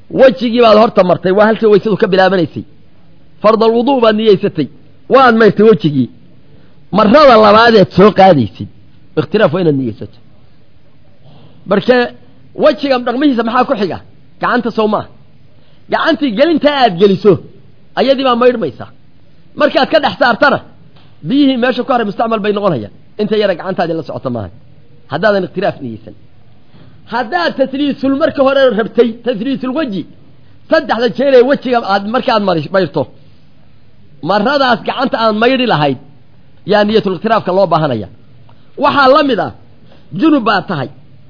wajigii baad horta martay waa halkii weysadu ka bilaabanaysay fard alwudu baad niyeysatay waan mayrtay wajigii marrada labaadeed soo qaadaysid ikhtilaaf waa inaad niyeysato marka wajiga dhaqmihiisa maxaa ku xiga gacanta Soomaa gacantii gelinta aad geliso ayadii baa maydhmaysa markaad ka dhex saartana biyihii meesha ku haray mustacmal bay noqonayaan inta yara gacantaada la socota maaha haddaadan ikhtilaaf niyeysan haddaad tasliisul marka hore rabtay tasliisul waji saddexda jeer ee wajiga aad markaad mayrto marradaas gacanta aan maydhi lahayd yaa niyatul ikhtilaafka loo baahanaya waxaa la mid ah junub baad tahay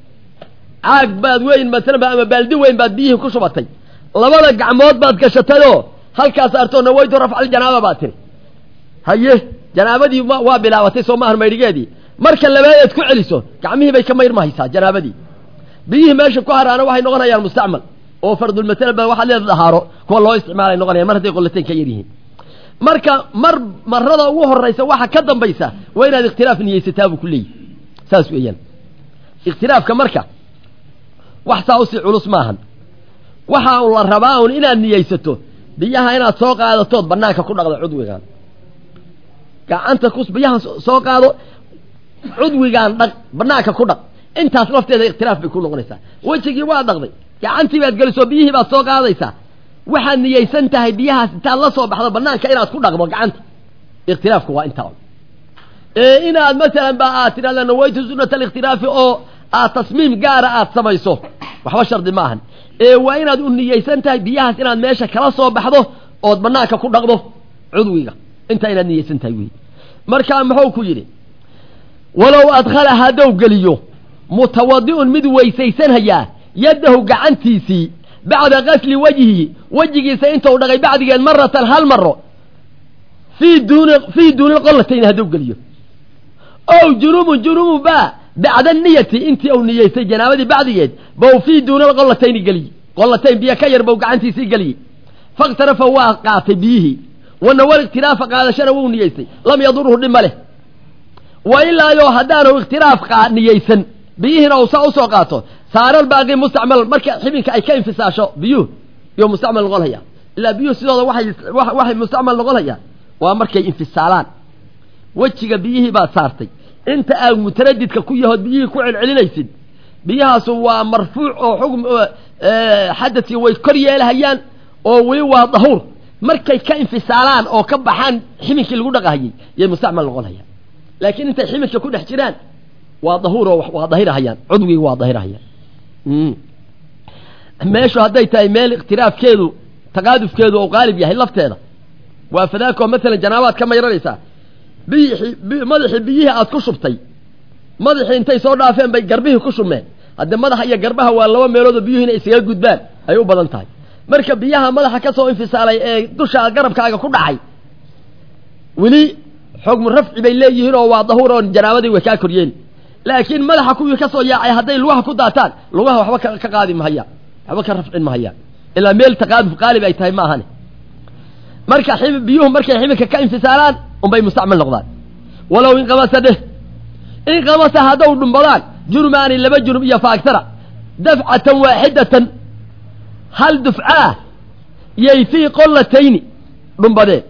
caag baad weyn masalan ama baaldi weyn baad biyihii ku shubatay labada gacmood baad gashatayoo halkaas artoona waydo rafcal janaaba baad tiri haye janaabadii waa bilaabatay soo maahan maydhigeedii marka labadeed ku celiso gacmihii bay ka mayrmahaysaa janaabadii biyihii meesha ku haraana waxay noqonayaan mustacmal oo fardul masala ba waxa leedahay dahaaro kuwa loo isticmaalay noqonayaan mar haday qolateen ka yaryihiin marka marrada ugu horeysa waxa ka dambaysa waa inaad ikhtilaaf niyeysataa buu ku leeyahay saas weeyaan ikhtilaafka marka wax saausi culus maahan waxa uu la rabaa inaad niyeysato biyaha inaad soo qaadatood banaanka ku dhaqdo cudwigan gacanta biyaha soo qaado cudwigan dhaq banaanka ku dhaq intaas lafteeda ikhtilaaf bay ku noqonaysaa wajigii waa dhaqday gacantii baad geliso biyihii baad soo qaadaysaa waxaad niyeysan tahay biyahaas intaad la soo baxdo banaanka inaad ku dhaqdo gacanta ikhtilaafku waa intaa inaad masalan ba aad tidhahda nawaytu sunnata alikhtilaafi oo aad tasmiim gaara aad samayso waxba shardi maahan waa inaad u niyeysan tahay biyahaas inaad meesha kala soo baxdo ood banaanka ku dhaqdo cudwiga intaa inaad niyeysan tahay wey markaa muxuu ku yidhi walow adkhala hadow geliyo mutawadi'un mid weysaysan hayaa yadahu gacantiisii bacda qasli wajhihi wajigiisa intuu dhaqay bacdigeed maratan hal maro fii duuni qollatayn hadow geliyo ow junubu baa bacda niyati intii uu niyeystay janaabadii bacdigeed bow fii duuni qolatayni geliye qolatayn biyo ka yar bow gacantiisii geliyey faktarafa waa qaatay biyihii wanawal ikhtilaafa qaadashana wuu niyeystay lam yadurhu dhib ma leh wa ilaayo haddaanu ikhtilaaf niyeysan biyihiina uu saa usoo qaato saaral baaqi mustacmal marka xibinka ay ka infisaasho biyuhu iyo mustacmal noqon haya ilaa biyuhu sidooda waxay mustacmal noqon hayaan waa markay infisaalaan wejiga biyihii baad saartay inta aad mutaradidka ku yahood biyihii ku celcelinaysid biyahaasu waa marfuuc oo xukm xadadkii way kor yeelahayaan oo weli waa dahuur markay ka infisaalaan oo ka baxaan xibinkii lagu dhaqahayay yay mustacmal noqon hayaan laakiin intay ximinka ku dhex jiraan waa dahuur oo waa dahirahayaan cudwigi waa dahirahayaan meeshu hadday tahay meel ikhtilaafkeedu taqaadufkeedu oo qaalib yahay lafteeda waa fadaakoo maalan janaabaad ka mayranaysaa madaxii biyihii aad ku shubtay madaxii intay soo dhaafeen bay garbihii ku shubmeen hadde madaxa iyo garbaha waa laba meeloodoo biyuhu inay isaga gudbaan ay u badan tahay marka biyaha madaxa ka soo infisaalay ee dusha garabkaaga ku dhacay weli xukmu rafci bay leeyihiin oo waa dahuur oo janaabadii way kaa koryeeli laakiin madaxa kuwii ka soo yaacay hadday lugaha ku daataan lugaha waxba ka qaadi mahayaan waxba ka rafcin mahayaan ilaa meel taqaaduf qaalib ay tahay ma ahane marka biyuhu markay xibinka ka infisaalaan unbay mustacmal noqdaan walow inqamasa haddaw dhumbadaan junumaani laba junub iyo faagsara dafcatan waaxidatan hal dufcaah yay fii qollatayni dhumbadeen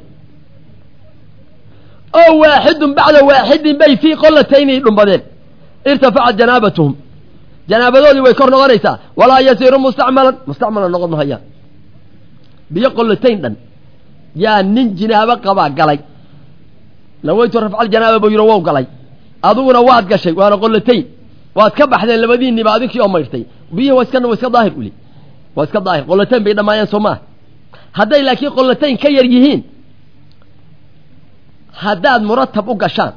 oo waaxidun bacda waaxidin bay fii qollatayni dhumbadeen irtafacat janaabatuhum janaabadoodii way kor noqonaysaa walaa yasiiru mustacmalan noqon mahayaan biyo qollatayn dhan yaa nin jinaabo qabaa galay nawaytu rafcal janaaba buu yidhi wow galay adiguna waad gashay waana qollatayn waad ka baxdeen labadiinniba adinkii oo mayrtay biyihii waa iska daahir uli waa iska daahir qollatayn bay dhammaayeen soo maaha hadday laakiin qollatayn ka yar yihiin haddaad muratab u gashaan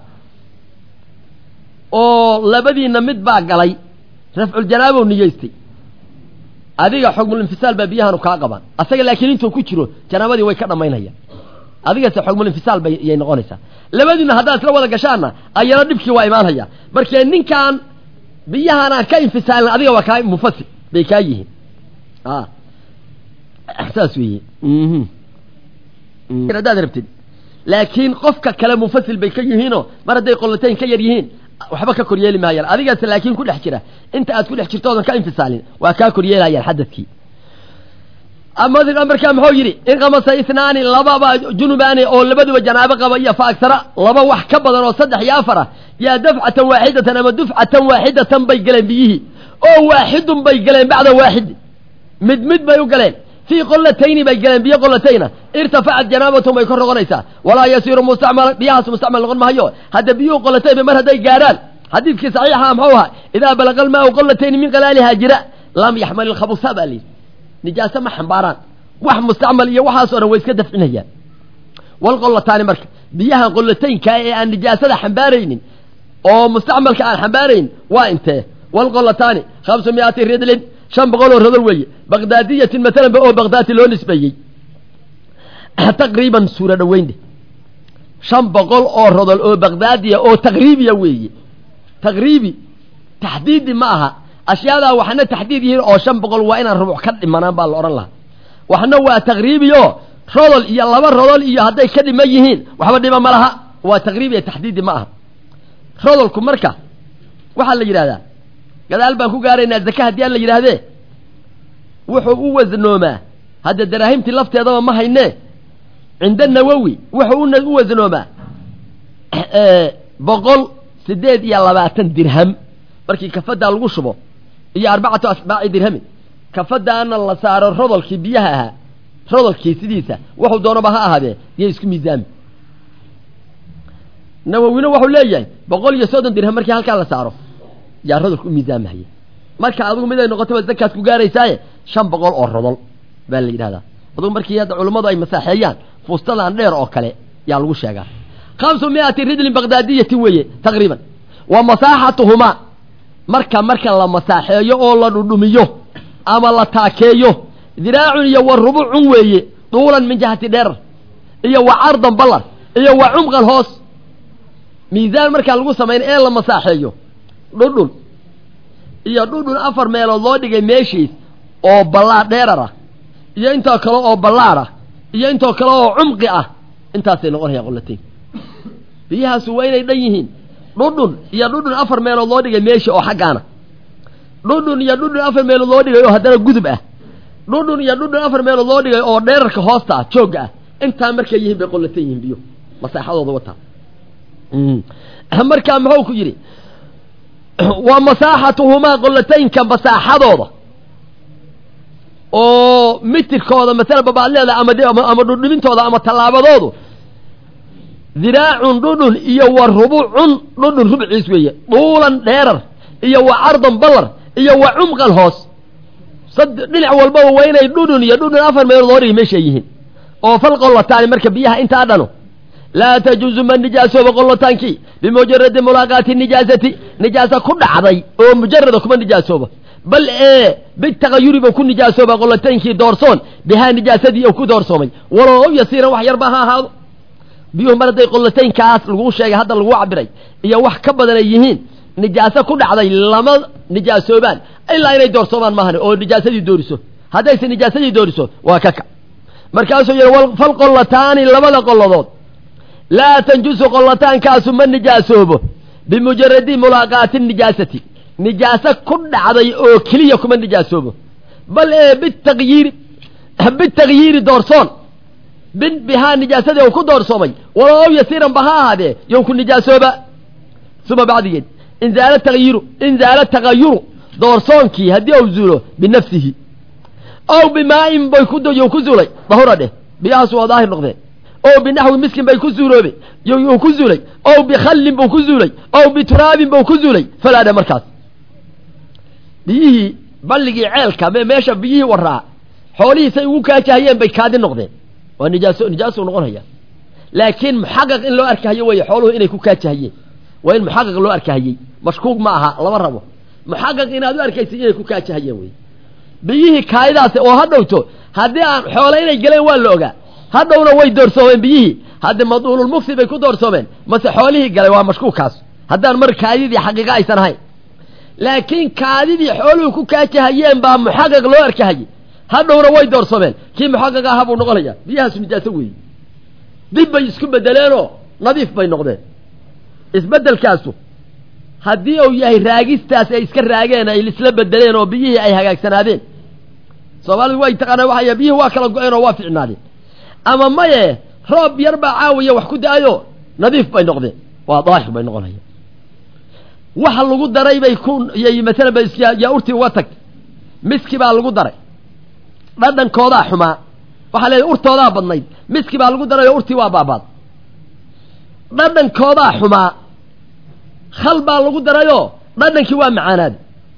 oo labadiinna mid baa galay rafculjanaabou niyeystay adiga xukmulinfisaal baa biyahanu kaa qabaan asaga laakiin intuu ku jiro janaabadii way ka dhammaynayaan adigase xukmulinfisaal bayay noqonaysaa labadiinna haddaad isla wada gashaanna ayana dhibkii waa imaanhaya markee ninkaan biyahanaan ka infisaalin adiga waa kaa munfasil bay kaa yihiin saas weeye haddaad rabtid laakiin qofka kale munfasil bay ka yihiinoo mar hadday qollatayn ka yar yihiin waxba ka koryeeli maayaan adigaas laakiin ku dhex jira inta aad ku dhex jirto oodan ka infisaalin waa kaa koryeelayaan xadadkii أمر كام حويري إن قمص إثنان لبا جنوباني أو لبدو جنابة قبية فأكثر لبا وحكبضا وصدح يافرة يا دفعة واحدة أما دفعة واحدة بيقلين بيه أو واحد بيقلين بعد واحد مد بيقلين في قلتين بيقلين بيه قلتين ارتفعت جنابتهم يكون غنيسا ولا يصير مستعمل بياس مستعمل لغن ما هيو هذا بيو قلتين بمر هذا قاران حديث كي صحيحة محوها إذا بلغ الماء قلتين من قلالها جراء لم يحمل الخبث بالي نجاسة ما حنباران واحد مستعمل إياه واحد صار ويسك دفعنها والقلة تاني مركب بيها قلتين كأن نجاسة حنبارين أو مستعمل كأن حنبارين وانت والقلة تاني 500 ريال شن بقولوا الرذلوي بغدادية مثلا بقوا بغداد لون نسبي تقريبا سورة وين دي شن بقول أو الرذل أو بغدادية أو تقريبي وي تقريبي تحديد معها أشياء ذا وحنا تحديد هي أو شن بقول وين الربع كد ما نبال الله وحنا وتقريبي يو رذل يلا بالرذل إياه هذا كد ما يهين وحنا ما لها وتقريبي تحديد معها رذلكم مركا وحنا اللي هذا قال البنك قارين الزكاة ديال اللي هذا وحو وزنوما هذا الدراهم تلفت هذا ما هينه عند النووي وحو وزنوما بقول سديد يلا 20 درهم markii kafada lagu shubo iyo 4 dirham kafada aan la saaro rodolkii biyaha aha rodolkii sidiisa wuxuu doonaba ha ahaadee iyo isku miisaan nawawina wuxuu leeyahay 130 dirham markii halka la saaro yaa rodolku miisaan mahay marka adigu mid ay noqoto zakaad ku gaaraysaa 500 oo rodol baa la yiraahdaa adigu markii hada culimadu ay masaaxiyaan fustadan dheer oo kale yaa lagu sheegaa 500 ridl baghdadiyati weeye taqriiban wa masaaxatuhuma marka la masaaxeeyo oo la dhudhumiyo ama la taakeeyo diraacun iyo rubucun weeye duulan min jihati dheer iyo wa ardan ballar iyo wa umqal hoos miisaan marka lagu sameeyo ee la masaaxeeyo dhudhun iyo dhudhun afar meelood loo dhigay meeshiis oo ballaar dheerara iyo inta kale oo ballaara iyo inta kale oo umqi ah intaasay noqonayaan qolateen biyahaas waa inay dhan yihiin dhudhun iyo dhudhun afar meelood loo dhigay meesha oo xaqaana dhudhun iyo dhudhun afar meelood loo dhigay oo hadana gudub ah dhudhun iyo dhudhun afar meelood loo dhigay oo dheerarka hoosta joog ah inta markay yihiin bay qolateen yihiin biyo masaaxadooda wata marka maxuu ku yiri wa masaaxatuhuma qolateen ka masaaxadooda oo mitirkooda mesela babaaleeda ama dhudhumintooda ama talaabadoodu ذراع دودن إيا والربوع دودن ربع عيسوية طولا ديرر إيا وعرضا بلر إيا وعمق الهوس صد نلع والبو وين دودن إيا دودن أفر من الضوري مشيهن وفلق الله تعالى مركب بيها انت عدنو لا تجوز من نجاسة وقال الله تانكي بمجرد ملاقات النجاسة نجاسة كل عضي ومجرد كمان نجاسة بل بالتغير بكون نجاسة وقال الله تانكي دورسون بها نجاسة دي أو كو دورسومي ولو يصير وحير بها هذا بيهم مرضي قلتين كاس لغو شيء هذا لغو عبري إيا wax ka badan ay yihiin nijaasa ku dhacday lama nijaasoobaan ilaa inay doorsoobaan maahan oo nijaasadii dooriso hadaysan nijaasadii dooriso waa kaka markaasoo yar wal fal qolataani labada qoladood la tanjusu qolatan kaasu man nijaasoobo bimujarradi mulaqati nijaasati nijaasa ku dhacday oo kaliya kuma nijaasoobo bal bitagyir doorsoon بها نجاسة وكو دور صومي ولو يسيرا بها هذا يكون نجاسة ثم بعد يد إن زال التغير دور صونكي هدي أو زوله بنفسه أو بماء بيكون يكون زولي ظهر ده بيأس وظاهر نقطة أو بنحو مسك بيكون زوله يكون زولي أو بخل بيكون زولي أو بتراب بيكون زولي فلا ده مركز بيه بلغي عيلك ماشى بيه وراء حولي سيوكا كهيين بيكاد النقطة ونجاسة ونقول هي لكن محقق إن لو أركه هي حوله إنه كوكاتش هي وإن محقق لو أركه هي مشكوك معها الله مرة محقق إن هذا أركه إنه كوكاتش هي وي بيه كايداس أو هذا هذا حوله إنه جلي واللوجا هذا هو ويد درسوين بيه هذا موضوع المفتي بيكون درسوين بس حوله جلي ومشكوك هذا هذا المر كايدي حقيقة إنسان هاي لكن كايدي حوله كوكاتش هي بقى محقق لو أركه هي هذا هو ويد درسوين كي محقق هابو نقولها بيها سنجاسوي دب يسكب بدلانه نظيف بين نقدين isbedel kaasu hadii uu yahay raagistaas ay iska raageen ay isla bedeleen oo biyihii ay hagaagsanaadeen Soomaalidu way taqaanaa waxa biyo waa kala go'een oo waa fiicnaadeen ama maye roob yar baa caawiya wax ku daayo nadiif bay noqdeen waa daahir bay noqonayaan waxa lagu daray bay ku yay mesela ya urti uga tag miski baa lagu daray dhadhankooda xumaa waxa leeyahay urtooda badnayd miski baa lagu daray urti waa baabaad dhadhankooda xumaa khal baa lagu darayo dhadhankii waa macaanaad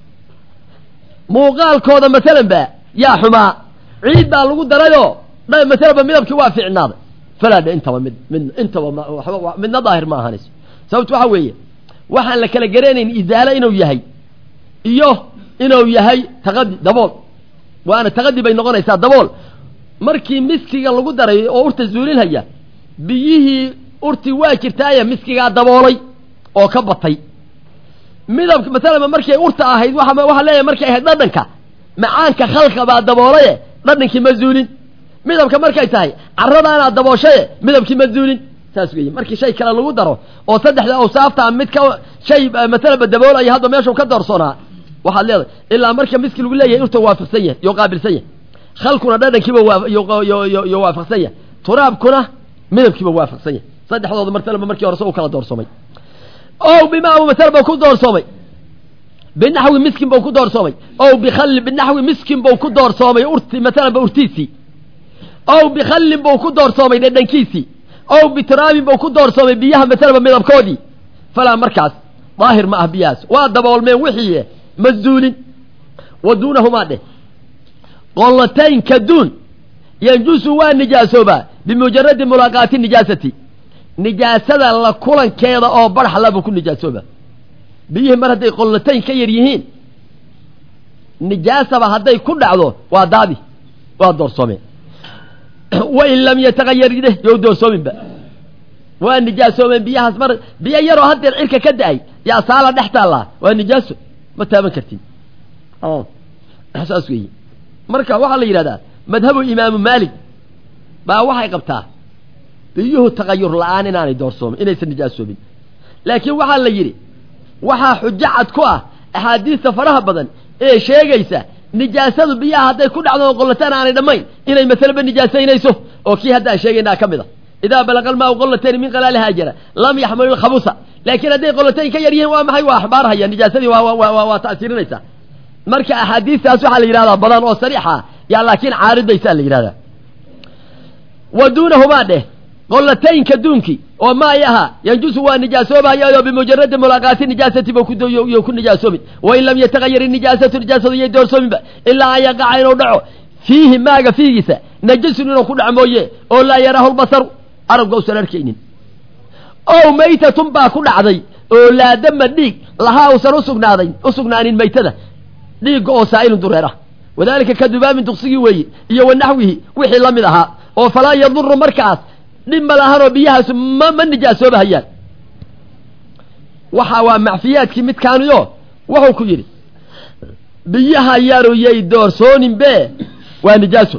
muuqaalkooda masalan ba yaa xumaa ciid baa lagu darayo masalan midabkii waa fiicnaaday falaada intaba intaba midna daahir ma ahaanayso sababtu waxa weeye waxaan la kala gareenayn izaala inuu yahay iyo inuu yahay taqadi dabool waana taqadi bay noqonaysaa dabool markii miskiga lagu daray oo urta zuulinaya biyihii urti waa jirtaaye miskiga daboolay oo ka batay midabka masalan markii urta ahayd waxa leeyahay markii ahayd dhadhanka macaanka khalqa baa daboolay dhadhankii ma zuulin midabka markay tahay carradaana dabooshay midabkii ma zuulin taas weeye markii shay kale lagu daro oo saddexda awsaafta mid ka shay masalan daboolay hadda meesha ka doorsoonaa waxa leedahay ilaa marka miski lagu leeyahay urta waafaqsan yahay iyo qaabilsan yahay khalquna dhadhankiiba iyo waafaqsan yahay turaabkuna midabkiiba waafaqsan yahay saddexdooda martaba markii hore soo kala doorsoomay oo bima uu masalan ku doorsoomay binaxwi miskin buu ku doorsoomay oo bikhall binaxwi miskin buu ku doorsoomay urti masalan urtiisi oo bikhall buu ku doorsoomay dhadhankiisi oo bitraabin buu ku doorsoomay biyaha masalan midabkoodii fala markaas daahir ma ah biyaas waa daboolmeen wixii mazuulin wadunahuma de qolatayn kadun yanjusu waa nijaasoba bimujarrad mulaqati nijaasati nijaasada la kulankeeda oo barx laba ku nijaasoba biyaha mar haday qolatayn ka yar yihiin nijaasaba haday ku dhacdo waa daadi waa doorsoomeen wa in lam yataghayyar yow doorsoominba waa nijaasoobeen biyahaas mar biyo yaroo hadeer cirka ka da'ay yaa saala dhextaala waa nijaaso ma taaban kartid asaas weeye marka waxa la yiraahdaa madhabu imaam Maalik baa waxay qabtaa biyuhu tagayur la'aan inaanay doorsoomin inaysan nijaasoobin laakiin waxa la yiri waxa xujjad ku ah ahadiista faraha badan ee sheegaysa nijaasadu biyaha haday ku dhacdo qolataan aanay dhamayn inay masalaba nijaasaynayso oo kii hadda sheegaynaa kamida idaa balaqal ma qolataan min qalal haajira lam yahmal al khabusa laakiin haday qolataan ka yaryihiin waa maxay waa axbaar haya nijaasadii waa taasirinaysa marka ahadiistaas waxa la yiraahdaa badan oo sariixa ya laakiin caaridaysa la yiraahdaa wadunahuma de qolatayn kadunki oo ma yaha yanjusu waa nijaasoobaya bimujarrad mulaqati nijaasati buu ku nijaasoobin wa in lam yataghayyar nijaasatu nijaasadu yay doorsoominba illa ay qaca inuu dhaco fiihi maaga fiigisa najasun inuu ku dhac mooye oo la yarahu albasar arabka usan arkaynin oo maytatun baa ku dhacday oo la dama dhiig laha usan usugnaanin maytada dhiig oo saa'ilun dureera wadaalika kadubaamin duqsigi weeye iyo wanaxwihi wixii la mid ahaa oo falaa yadurru markaas dhib malahanoo biyahaas ma nijaasoobahayaan waxa waa macfiyaadkii midkaaniyo wuxuu ku yidhi biyaha yaruyay doorsoonin be waa nijaaso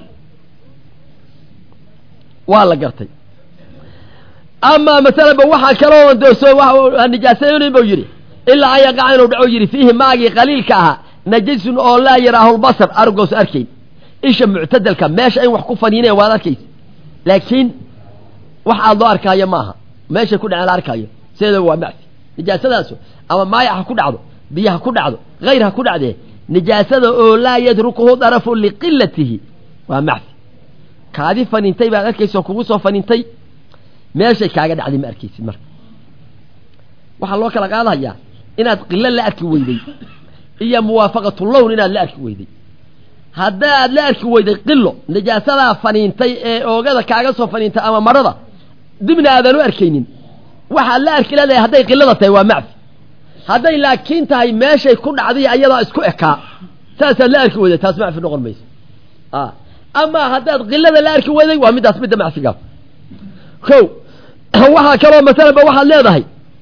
waa la gartay ama masalaba waxa kaloo doorsoo waa nijaasayn buu yidhi ilaa ay qaca inuu dhaco yidhi fiihi maagii qaliilka ahaa najasun oo laa yaraahu albasar argoos arkayn isha muctadalka meesha in wax ku faniineen waad arkaysa laakiin wax aad loo arkaayo maaha meesha ku dhacay la arkaayo sida waa macsi nijaasadaas ama maayaha ku dhacdo biyaha ku dhacdo غيرها ku dhacde nijaasada oo laa yadrukuhu darafu liqillatihi waa macsi kaadi fanintay baad arkayso kugu soo fanintay meesha kaaga dhacday ma arkaysid marka waxa loo kala qaadayaa inaad qilla la arki weyday iyo muwaafaqatu lawn inaad la arki weyday haddaad la arki weyday qillo nijaasada fanintay ee oogada kaaga soo fanintay ama marada dibna aadan u arkaynin waxa la arki leedahay hadday qillada tahay waa macsi hadday laakiin tahay meeshay ku dhacday ayada isku ekaa saas la arki weyday taas macsi noqon mayso ama haddaad qillada la arki weyday waa midaas midda macsiga waxa kale mesela waxa leedahay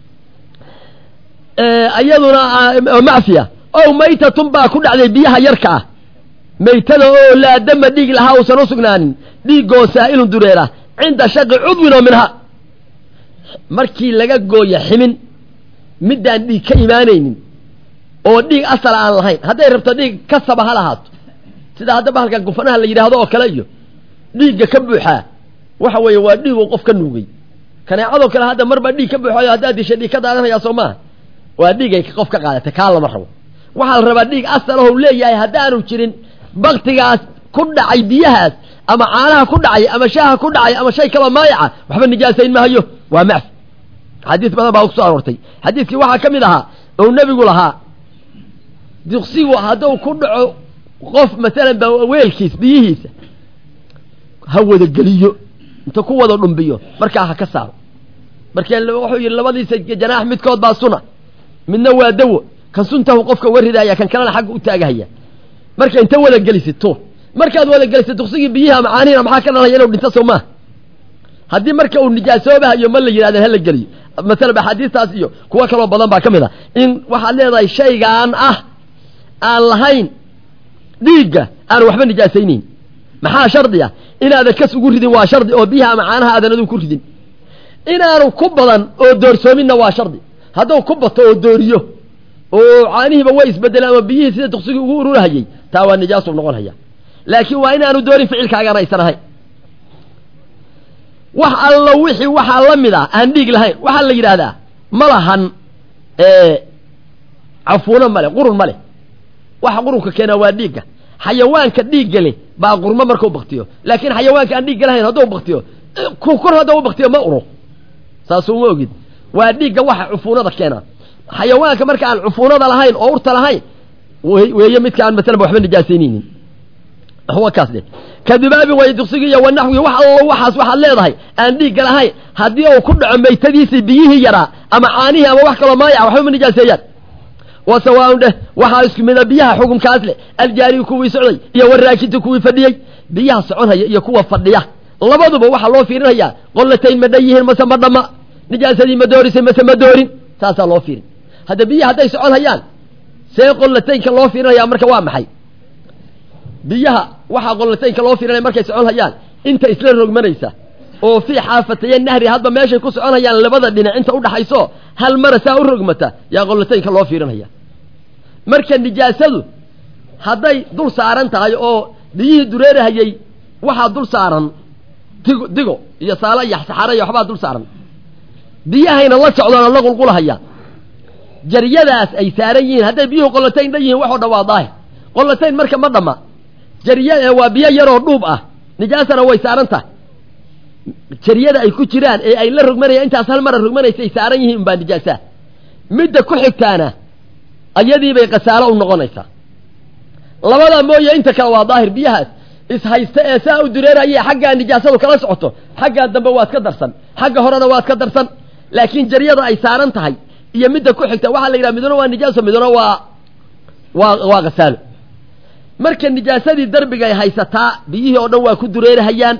ayaduna macsiya oo maytatun baa ku dhacday biyaha yarka ah maytada oo la dama dhig laha oo sano sugnaanin dhigoo saa'ilun dureera inda shaqi udwina minha markii laga gooyo ximin midaan dhig ka iimaanaynin oo dhig asal aan lahayn haday rabto dhig ka sabaha lahaato sida hadda bahalka gufanaha la yiraahdo oo kale iyo dhiigga ka buuxa waxa weeye waa dhiig uu qof ka nuugay kaneecado kale hadda marba dhiig ka buuxayo hadda disha dhiig ka daadanaya Soomaa waa dhiig ay qof ka qaadatay ka lama rabo waxa la rabaa dhiig asal oo leeyahay haddaanu jirin baqtigaas ku dhacay biyahaas ama caanaha ku dhacay ama shaaha ku dhacay ama shay kale maayaca waxba nijaasayn ma hayo waa macf xadiis badan baa ku soo aroortay xadiiskii waxa kamid ahaa oo nabigu lahaa diqsigu haduu ku dhaco qof mesela weelkiis biyihiisa ha wada galiyo inta ku wada dhumbiyo markaa ha ka saaro markii wuxuu yiri labadiisa janaax midkood baa suna midna waa dawo kan suntahu qofka waridaya kan kalena xaq u taagahaya marka inta wada galisito markaad wada galisito duqsigii biyaha macaaniina maxaa ka dhalay inuu dhinto Soomaa haddii marka uu nijaasoobahayo ma la yiraahdo hal galiyo mesela xadiistaas iyo kuwa kale badan baa kamid ah in waxa leedahay shaygaan aan lahayn dhiigga aan waxba nijaasaynin maxaa shardiya inaad kas ugu ridin waa shardi oo biyaha macaanaha aadan ku ridin inaanu ku badan oo doorsoominna waa shardi hadduu ku bato oo dooriyo oo caanihiiba way isbedelaan ama biyihii sida duqsiga ugu ururahayay taa waa nijaaso noqon haya laakiin waa inaanu doorin ficilkaaga aysan ahayn wax alla wixii waxa la mid ah aan dhiig lahayn waxa la yiraahdaa malahan cafuuna male qurun male waxa qurunka keena waa dhiigga xayawaanka dhiigga leh baa qurmo markuu baqtiyo laakiin xayawaanka aan dhiig lahayn haduu baqtiyo kor haduu baqtiyo ma uro saasoo ma ogid waa dhiigga waxa cufuunada keena xayawaanka marka aan cufuunada lahayn oo urta lahayn weeye midka aan mesela waxba nijaasaynin هو كاسده كذباب ويدقسقيا والنحو وحا وحاس وحا ليدهي ان ديق لهي hadii uu ku dhaco meeytadiisi biyihi yara ama caanihi ama wax kale ma yahay waxba nijaasayaan wasawaande waxa isku mid biyaha xukunkaas leh aljaari kuwii socday iyo waraakita kuwii fadhiyay biyaha soconaya iyo kuwa fadhiya labaduba waxa loo fiirinayaa qolatayn ma dhayihiin mase ma dhama nijaasadii ma doorisay mase ma doorin taasa loo fiirin hada biyaha haday soconayaan see qolataynka loo fiirinayaa marka waa maxay biyaha waxa qolataynka loo fiirinay markay soconayaan inta isla rogmanaysa oo fi xaafatay nahri hadba meeshay ku soconayaan labada dhinac inta u dhaxayso hal mar saa u rogmata yaa qolataynka loo fiirinaya marka nijaasadu haday dul saaran tahay oo biyihii dureerahayay waxa dul saaran digo iyo saala iyo saxara iyo waxba dul saaran biyahayna la socdaan la qulqulahaya jariyadaas ay saaran yihiin haday biyuhu qolatayn dhayihiin waxa dhawaadahay qolatayn marka ma dhama jariyada waa biyo yar oo dhuub ah nijaasana way saaran tahay jariyada ay ku jiraan ee ay la rogmanayaan intaas hal mar rogmanaysay saaran yihiin baa nijaasa midda ku xigtaana ayadii bay qasaalo u noqonaysaa labada mooye inta kale waa daahir biyahaas is haysta ee saa u dureerayay xagga nijaasadu kala socoto xagga dambe waad ka darsan xagga horena waad ka darsan laakiin jariyada ay saaran tahay iyo midda ku xigta waxa la yiraahdaa midna waa nijaaso midna waa qasaalo marka nijaasadii darbiga ay haysataa biyihii oo dhan waa ku dureerahayaan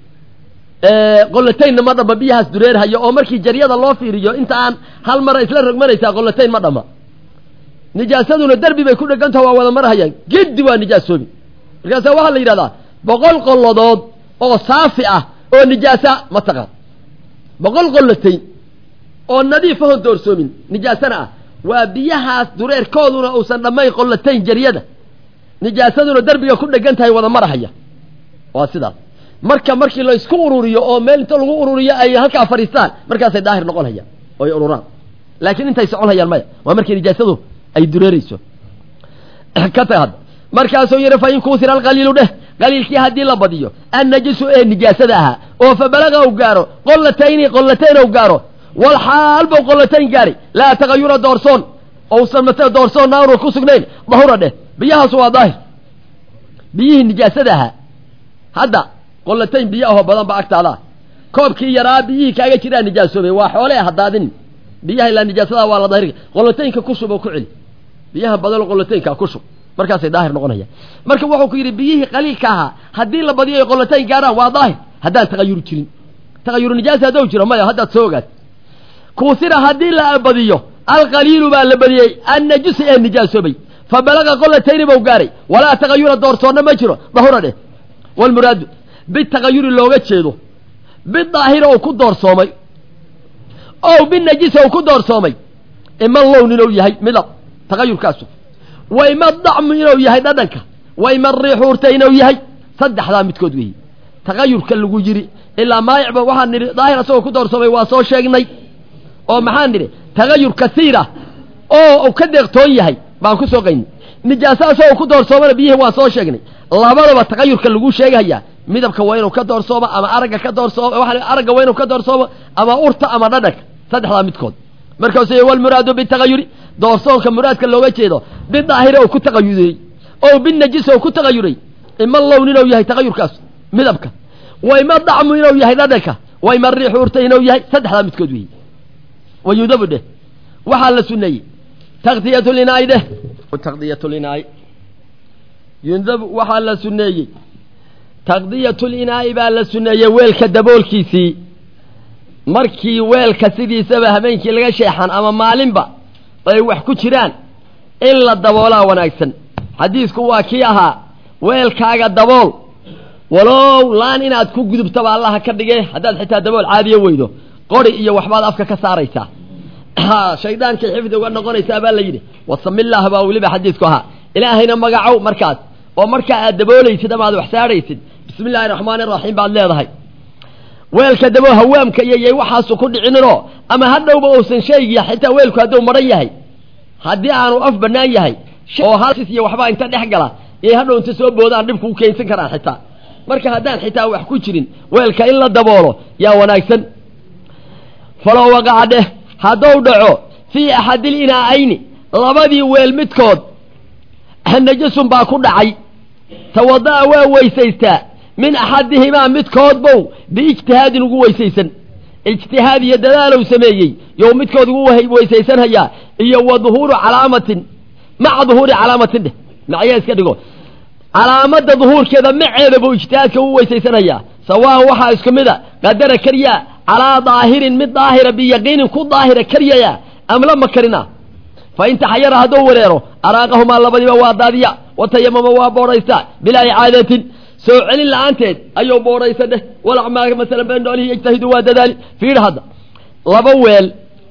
qolatayn ma dhama biyahaas dureerhayo oo markii jariyada loo fiiriyo inta aan hal mar isla rogmanaysaa qolatayn ma dhama nijaasaduna darbi bay ku dhagantahay waa wada marhayaan gidi waa nijaasoobi markaas waxa la yiraahdaa 100 qoladood oo saafi ah oo nijaasa ma taqa 100 qolatayn oo nadiif ah doorsoomin nijaasana ah waa biyahaas dureerkooduna uusan dhamay qolatayn jariyada nijaasaduna darbiga ku dhagantahay wada marhaya waa sidaas markii la isku ururiyo oo meel inta lagu ururiyo ay halka fariistaan markaas ay daahir noqon hayaan oo ay ururaan laakiin intay socon hayaan maya waa markii nijaasadu ay dureerayso ka taad markaas oo yiri faayin ku sir al-qaliil dheh qaliilkii hadii la badiyo an najisu ee nijaasada aha oo fa balaga u gaaro qolatayn u gaaro wal haal bo qolatayn gaari la tagayura doorsoon oo samata doorsoon naaro ku sugnayn bahura dheh biyahaas waa daahir biyihi nijaasada aha hadda qolatayn biyaha badan ba agtaada koobkii yaraa biyihii kaaga jiraan nijaasoobay waa xoole hadaadin biyaha la nijaasada waa la daahir qolataynka ku shubo ku cili biyaha badan qolataynka ku shub markaas ay daahir noqonaya marka wuxuu ku yiri biyihii qaliilka aha hadii la badiyo qolatayn gaaraan waa daahir hadaan tagayur jirin tagayur nijaasada oo jiro ma hadda soogaad ku sira hadii la badiyo al-qaliil ba la badiyay an najis ee nijaasoobay fa balaga qolatayn buu gaaray wala tagayur doorsoona ma jiro dahura dheh wal muraad بالتغير looga jeedo bidaahir oo ku doorsoomay oo binajis oo ku doorsoomay ima lown inuu yahay midab tagayurkaas way ma dacm inuu yahay dhadhanka wayma riixu urtay inuu yahay saddexdaa midkood weeye tagayurka lagu yiri ilaa maayicba waxaan nidhi daahir asagoo ku doorsoomay waa soo sheegnay oo maxaan nidhi tagayur kasiira oo uu ka deeqtoon yahay baan ku soo qaynay nijaasa asagoo ku doorsoomana biyihii waan soo sheegnay labadaba tagayurka lagu sheegayaa midabka waa inuu ka doorsoomo ama aragga ka doorsoomo waxaan aragga waa inuu ka doorsoomo ama urta ama dhadhanka saddexdaa midkood markaasuu wal muraadu bitagayuri doorsoonka muraadka looga jeedo bidaahira uu ku tagayuray oo binajis uu ku tagayuray ima lown inuu yahay tagayurkaas midabka wayma dacmu inuu yahay dhadhanka wayma riixu urta inuu yahay saddexdaa midkood weeye wayudabu dheh waxaa la suneeyey taqdiyatu linaa'i dheh taqdiyatu linaa'i yundabu waxaa la suneeyey taqdiyatu linaa'i baa la suneeyey weelka daboolkiisii markii weelka sidiisaba habeenkii laga sheexan ama maalinba ay wax ku jiraan in la daboolaa wanaagsan xadiisku waa kii ahaa weelkaaga dabool walow laan inaad ku gudubtaba allaha ka dhige haddaad xitaa dabool caadiyo weydo qori iyo waxbaad afka ka saaraysaa shaydaankay xifdi uga noqonaysaa baa la yidhi wasamillaah baa weliba xadiisku ahaa ilaahayna magacow markaas oo markaa aad daboolaysid ama aad wax saaraysid bismi illaahi raxmaani raxiim baad leedahay weelka dabo hawaamka iyo waxaasu ku dhicininoo ama hadhowba uusan sheegiya xitaa weelku hadduu maran yahay haddii aanu af bannaan yahay oo halsis iyo waxbaa inta dhex gala iyo hadhow inta soo boodaan dhibku u keensan karaan xitaa marka haddaan xitaa wax ku jirin weelka in la daboolo yaa wanaagsan falow waqaca dheh hadduu dhaco fii axadil inaa'ayni labadii weel midkood najasun baa ku dhacay tawada'a waa weysaystaa min axadihimaa midkoodbow biijtihaadin ugu weysaysan ijtihaad iyo dadaalow sameeyey yow midkood ugu weysaysanhayaa iyo wa duhuuru calaamatin maca duhuuri calaamatin dheh macyaa iska dhigo calaamadda duhuurkeeda maceeda buu ijtihaadka ugu weysaysanhayaa sawaan waxaa isku mida qadara karyaa calaa daahirin mid daahira biyaqiinin ku daahira karyaya am lama karina fa in taxayara hadduu wareero araaqahumaa labadiiba waa daadiya watayamama waa boodhaystaa bilaa icaadatin soo celin la-aanteed ayuu boodhaysa dheh walacmaa masalan benoolihii yajtahidu waa dadaali fiidha hadda laba weel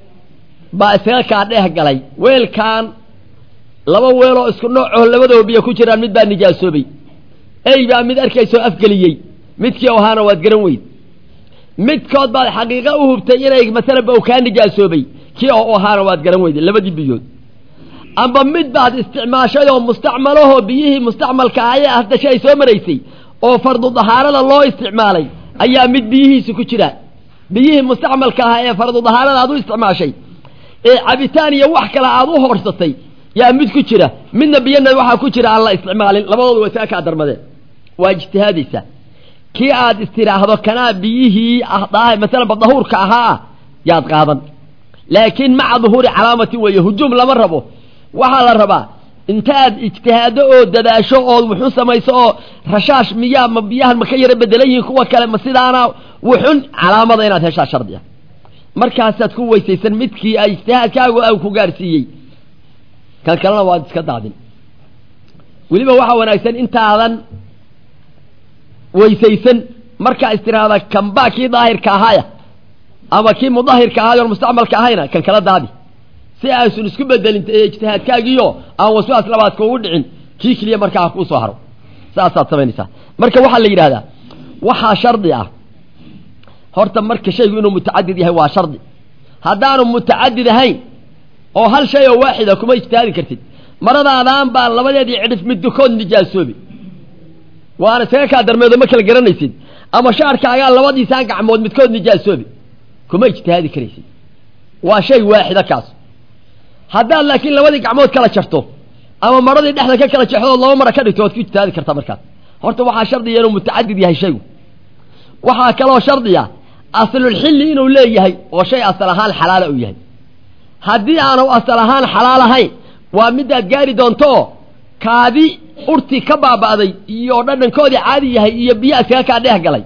baa isaga kaa dheeh galay weelkaan laba weeloo isku noocoo labadaba biyo ku jiraan mid baa nijaasoobay ey baa mid arkaysoo afgeliyey midkii ahaana waad garan weyd midkood baad xaqiiqa u hubtay inay masalan ba uu kaa nijaasoobay kii oo ahaana waad garan weyday labadii biyood amba mid baad isticmaashay oo mustacmalahoo biyihii mustacmalka ahayee hasdashay ay soo maraysay oo fardu dahaarada loo isticmaalay ayaa mid biyihiisi ku jira biyihii mustacmalka ahaa ee fardu dahaarada aad u isticmaashay ee cabitaan iyo wax kale aad u horsatay yaa mid ku jira midna biyana waxaa ku jira aan la isticmaalin labadoodu way isaga kaa darmadeen waa ijtihaadaysa kii aad istiraahdo kanaa biyihii masalan dahuurka ahaa yaad qaadan laakiin maca duhuuri calaamati weeye hujuum lama rabo waxaa la rabaa intaad ijtihaado oo dadaasho oo wuxun samayso oo rashaash miyaa ma biyahan ma ka yara bedelan yihiin kuwa kale ma sidaana wuxun calaamada inaad heshaa shardiya markaasaad ku weysaysan midkii ay ijtihaadkaagu au ku gaarsiiyey kan kalena waad iska daadin weliba waxaa wanaagsan intaadan weysaysan markaa istiraada kanbaa kii daahirka ahaaya ama kii mudahirka ahaay oon mustacmalka ahayna kan kala daadi si aysun isku bedelin ijtihaadkaagiyo aan waswaas labaadka ugu dhicin kii keliya markaa kuu soo haro saasaad samaynaysaa marka waxaa la yidhahdaa waxaa shardi ah horta marka shaygu inuu mutacadid yahay waa shardi haddaanu mutacadid ahayn oo hal shay oo waaxida kuma ijtihaadi kartid maradaadaan baa labadeedii cidhif midkood nijaasoobi waana isaga kaa darmeedo ma kala garanaysid ama shaarkaagaa labadiisaan gacmood midkood nijaasoobi kuma ijtihaadi karaysid waa shay waaxida kaas haddaad laakiin labadii gacmood kala jarto ama maradii dhexda ka kala jeexdood laba mara ka dhigto waad ku ijtihaadi kartaa markaas horta waxaa shardiya inuu mutacadid yahay shaygu waxaa kaloo shardiya aslulxilli inuu leeyahay oo shay asal ahaan xalaala uu yahay haddii aanu asal ahaan xalaal ahayn waa midaad gaari doonto kaadi urtii ka baaba'day iyo dhadhankoodii caadi yahay iyo biyo iskaga kaa dheeh galay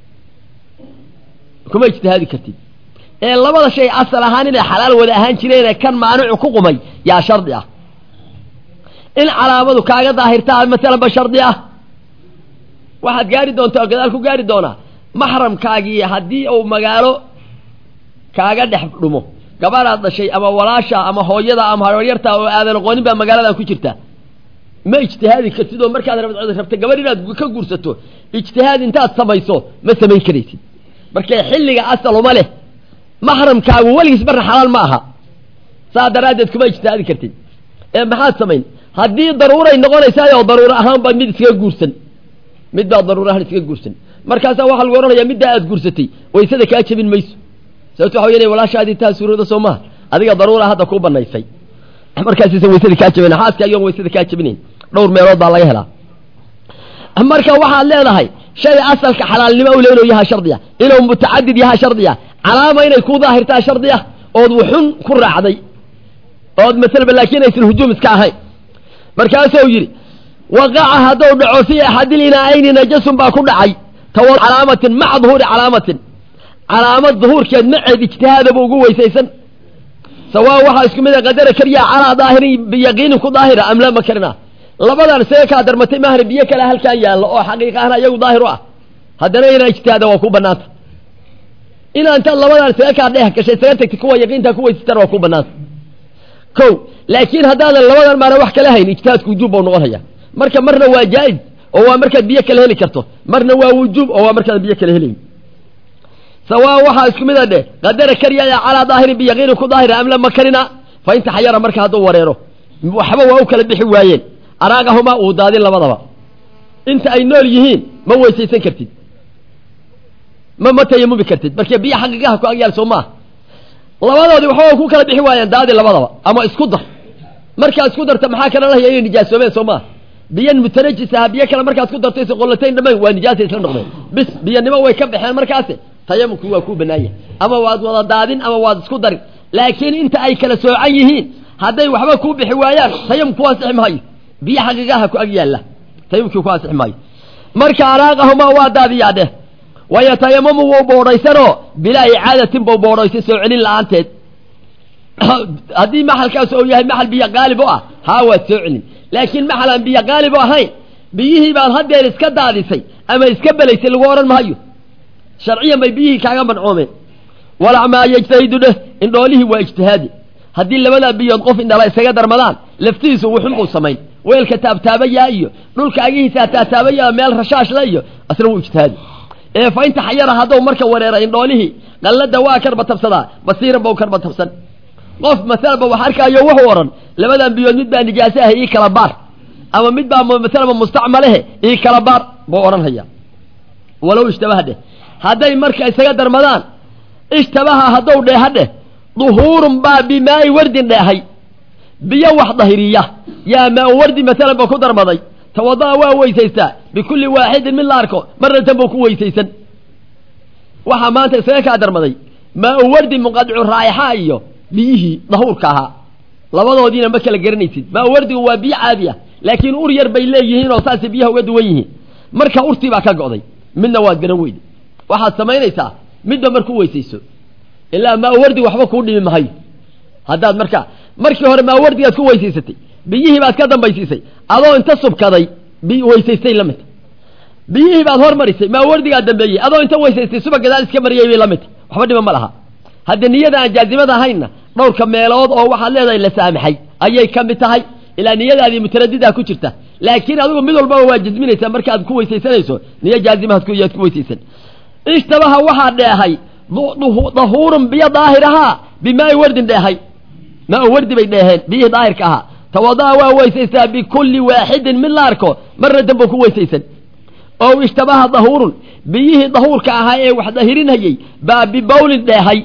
kuma ijtihaadi kartid ee labada shay asal ahaan inay xalaal wada ahaan jireenee kan maanucu ku qumay yaa shardi ah in calaamadu kaaga daahirtaa masalan ba shardi ah waxaad gaari doontaa oo gadaal ku gaari doonaa maxramkaagii haddii uu magaalo kaaga dhex dhumo gabadhaad dhashay ama walaasha ama hooyada ama hareeryarta oo aadan aqoonin baa magaaladan ku jirta ما اجتهادي كتدو مركز ربت قبل كجورسته اجتهاد انت سميسو ما سمين كريتي مركز حلقة أصل وماله محرم كاو وليس بر حلال معها صادرات كما اجتهادي كرتي محاد سمين هذه ضرورة النقول يسايا وضرورة أهم بمد سيجورسن مدة ضرورة هل سيجورسن مركز واحد الورا يا مدة جورستي ويسد كاتش من ميس سويت حوالي ولا شادي تاسورة سوما هذه ضرورة هذا كوبا نايسي مركز يسوي سد كاتش من حاس كيوم ويسد كاتش منين دور meelood baa laga helaa marka waxa leedahay shay asalka xalaalnimo u leeyahay yahay shardiya inuu mutaadid yahay shardiya calaama inay ku daahirtaa shardiya oo wuxun ku raacday oo mesela laakiin aysan hujuum iska ahay markaas uu yiri waqa'a haduu dhaco fi ahadilina ayni najasun baa ku dhacay tawal calaamatin macdhuur calaamatin calaamad dhuurkeed ma cid ijtihaad ugu weysaysan sawa waxa isku mid ah qadar kariya ala daahiri bi yaqiin ku daahira am la makarna labadan seeka darmatay mahri biyo kala halkaan yaalo oo xaqiiqo ah ayagu daahir u ah hadana ina ijtihaada waa ku banaanta ina anta labadan seeka dheeh ka shay saartay kuwa yaqiinta ku weystar waa ku banaanta ko laakiin hadaan labadan maana wax kala hayn ijtihaadku wujuub oo noqonaya marka marna waa jaaid oo waa marka biyo kala heli karto marna waa wujuub oo waa marka biyo kala helay sawa waxa isku mid ah qadar kariya ala daahiri bi yaqiin ku daahira am la makarina fa inta xayara marka haduu wareero waxba waa u kala bixi waayeen araagahuma uu daadin labadaba inta ay nool yihiin ma weysaysan kartid ma mataymu bi kartid markii biyo xaqiiqaha ku agyaal Soomaa labadoodi waxa ku kala bixi waayeen daadin labadaba ama isku dar marka isku darta maxaa kala la hayay nijaasoobeen Soomaa biyan mutanajisa biyo kala marka isku dartay qolatayn dhamay waa nijaas isla noqdeen bis biyanimo way ka baxeen markaas tayamku waa ku banaaya ama waad wada daadin ama waad isku darin laakiin inta ay kala soocan yihiin haday waxba ku bixi waayaan tayamku waa sax maayo biyo xaqiiqaha ku agyaala tayamku ku sax maayo marka araaqahuma waa daadiyade waya tayamamu wuu boodhaysano bilaa icaadatin buu boodhaysay soo celin la'aanteed hadii maxalkaas uu yahay maxal biyo qaalib ah ha waa soo celin laakiin maxalan biyo qaalib ahayn biyihii baan hadeer iska daadisay ama iska balaysay lagu oran maayo sharciyan bay biyihii kaaga mancoomeen wala ma yajtahidu in doolihi waa ijtihaadi hadii labada biyood qof indhala isaga darmadaan laftiisu wuxuu ku sameeyay weelka taabtaabaya iyo dhulka agihiisa taabtaabaya meel rashash la iyo asna uu ijtihaadi fa inta xayara hadoo marka wareeray in doolihi qalada waa karba tabsada basiira buu karba tabsan qof mesela waxa arkayo wuxuu oran labadan biyood mid baa nijaas ah ee kala baar ama mid baa mesela mustacmalahe ee kala baar buu oran haya walaw ishtabahade haday marka isaga darmadaan ishtabaha hadoo dheehade duhuurun baa bimaay wardin dheehay biyo wax dahiriya yaa ma wardi mesela ba ku darmaday tawada waa weysaysta bikulli waahid min laarko maratan buu ku weysaysan waxa maanta isaga ka darmaday ma wardi muqadcu raa'iha iyo biyihi dahuurka aha labadoodina ma kala garanaysid ma wardigu waa biyo caadi ah laakiin ur yar bay leeyihiin oo saasi biyaha uga duwan yihiin marka urti baa ka go'day midna waa garan weyd waxa sameynaysaa midba markuu weysayso ilaa ma wardi waxba ku dhimi mahay hadaad markii hore ma wardigaad ku weysaysatay biyihii baad ka dambaysiisay adoo inta subkaday bi weysaystay lamid biyihii baad hormarisay ma wardiga dambeeyay adoo inta weysaystay suba gadaal iska mariyay lamid waxba dhima ma laha hadda niyada aan jaazimada hayna dhowrka meelood oo waxa leedahay la saamaxay ayay ka mid tahay ilaa niyadaadii mutaraddida ku jirta laakiin adigu mid walba waa jazminaysa marka aad ku weysaysanayso niyo jaazimaha ku weysaysan ishtabaha waxa dheehay duhuurun biyo daahiraha bima wardin dheehay ma wardi bay dheeheen biyo daahirka aha tawada waa weysaysa bi kulli waahidin min laarko maratan buu ku weysaysan oo ishtabaha duhuurun biyihi dahuurka aha ee wax dahirinayay baa bi bawlin dheehay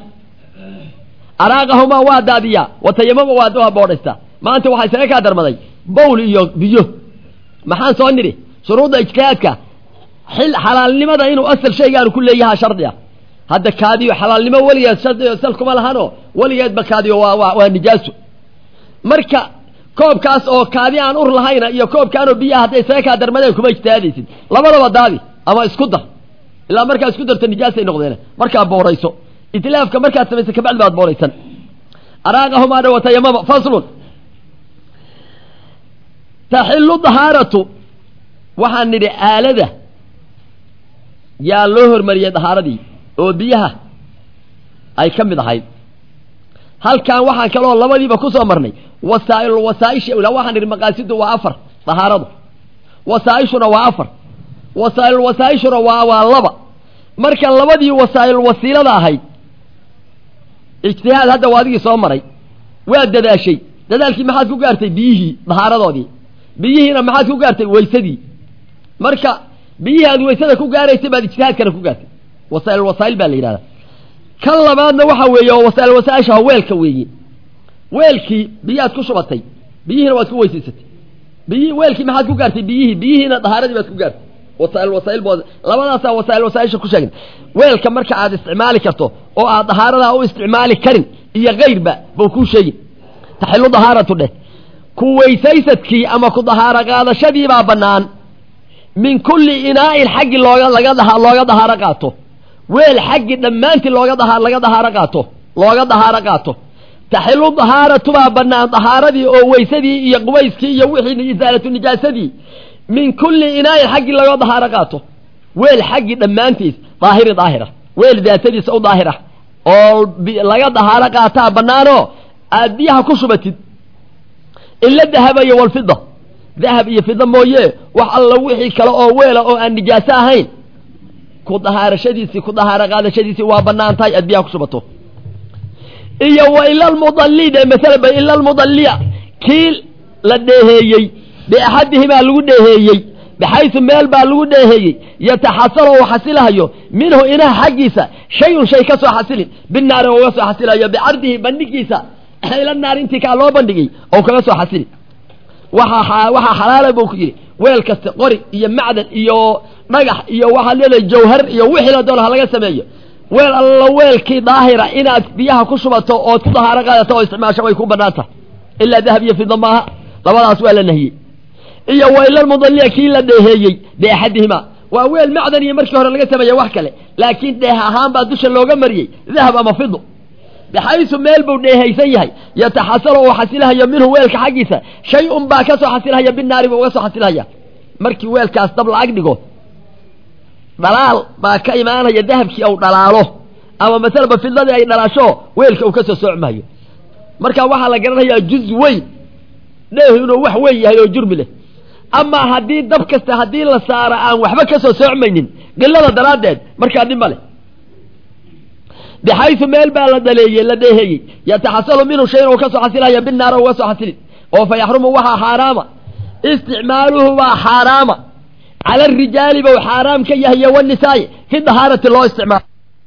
araaqahuma waa daadiya watayamama waa boodhaysta maanta waxa isaga ka darmaday bawl iyo biyo maxaan soo niri shuruuda ijtihaadka xalaalnimada inuu asal shaygaan ku leeyahay shardiya hadda kaadiyo xalaalnimo waligeed shardiyo asal kuma lahano waligeed ba kaadiyo waa nijaaso marka koobkaas oo kaadi aan ur lahayna iyo koobkaan oo biyo hadday isaga ka darmadeen kuma ijtihaadaysid labadaba daadi ama isku dar ilaa marka isku darto nijaasay noqdeen marka boorayso itlaafka marka sameeyay ka bacd baad booraysan araaqahuma wa tayammama faslun tahillu daharatu waxaan nidhi aalada yaa loo hormariyay dahaaradii oo biyaha ay ka mid ahayd halkan waxaan kaloo labadiiba ku soo marnay wasaa'ish ila waxaan nidhi maqaasidu waa afar dahaaradu wasaa'ishuna waa afar wasaa'ishuna waa laba marka labadii wasaa'il wasiilada ahayd ijtihaad hadda waa adigii soo maray waa dadaashay dadaalkii maxaad ku gaartay biyihii dahaaradoodii biyihiina maxaad ku gaartay weysadii marka biyihii aad weysada ku gaaraysay baad ijtihaadkana ku gaartay wasaa'il baa la yidhahdaa kan labaadna waxa weeye oo wasaa'isha weelka weeye weelkii biyaad ku shubatay biyihiina waad ku weysaysatay weelkii maxaad ku gaartay biyihiina dahaaradii baad ku gaartay wasaa'il bood labadaasaa wasaa'isha ku sheegin weelka marka aad isticmaali karto oo aad dahaaradaa u isticmaali karin iyo kayrba buu kuu sheegin taxilu dahaaratu dheh ku weysaysadkii ama ku dahaaro qaadashadii baa bannaan min kulli inaa'in xaggi looga dahaaro qaato weel xaggi dhammaantii laga dahaaro qaato taxilu dahaaratu baa bannaan dahaaradii oo weysadii iyo qubayskii iyo wixii isaalatu nijaasadii min kulli inaa'in xaggi laga dahaaro qaato weel xaggi dhammaantiis daahira weel daatadiisa u daahira oo laga dahaaro qaataa bannaanoo aad biyaha ku shubatid ila dahaba iyo walfida dahab iyo fida mooye wax alla wixii kale oo weela oo aan nijaaso ahayn ku dahaaro qaadashadiisii waa bannaan tahay aad biyaha ku shubato iyo wa ila almudallida masalan ba ila almudalliya kii la dheeheeyey biaxadihimaa lagu dheeheeyey baxaysu meel baa lagu dheeheeyey yataxasalo uu xasilahayo minhu inaha xaggiisa shayun shay ka soo xasilin binaari uga soo xasilayo bicardihi bandhigiisa ila naari intii kaa loo bandhigay oo kaga soo xasili waxaa xalaala buu ku yidhi weel kasta qori iyo macdan iyo dhagax iyo waxaad leedahay jawhar iyo wixii la doono ha laga sameeyo weel alla weelkii daahira inaad biyaha ku shubato ood ku dahaaro qaadato oo isticmaasho way ku bannaanta ilaa dahab iyo fida maaha labadaas waa la nahiyey iyo wa ila almudalliya kii la dheeheeyey biaxadihimaa waa weel macdan iyo markii hore laga sameeya wax kale laakiin dheeh ahaan baa dusha looga mariyey dahab ama fido baxaysu meel buu dheehaysan yahay yataxasalo uu xasilahayo minhu weelka xaggiisa shay-un baa ka soo xasilahaya binaari buu uga soo xasilahaya markii weelkaas dab la-ag dhigo dhalaal baa ka imaanaya dahabkii ou dhalaalo ama masalaba fidladii ay dhalaasho weelka uu ka soo soocmayo marka waxaa la garanayaa juz weyn dheehu inuu wax weyn yahay oo jurmi leh amaa haddii dab kasta haddii la saaro aan waxba ka soo soocmaynin qilada daraaddeed markaa dhib ma leh bixaysu meel baa la dheeheeyey yataxasalu minhu shayn uu ka soo xasilaya binaara uga soo xasilin oo fa yaxrumu waxaa xaaraama isticmaaluhu baa xaaraama cala arijaali bau xaaraam ka yahay iyo wanisaa'i fi dahaarati loo isticmaalo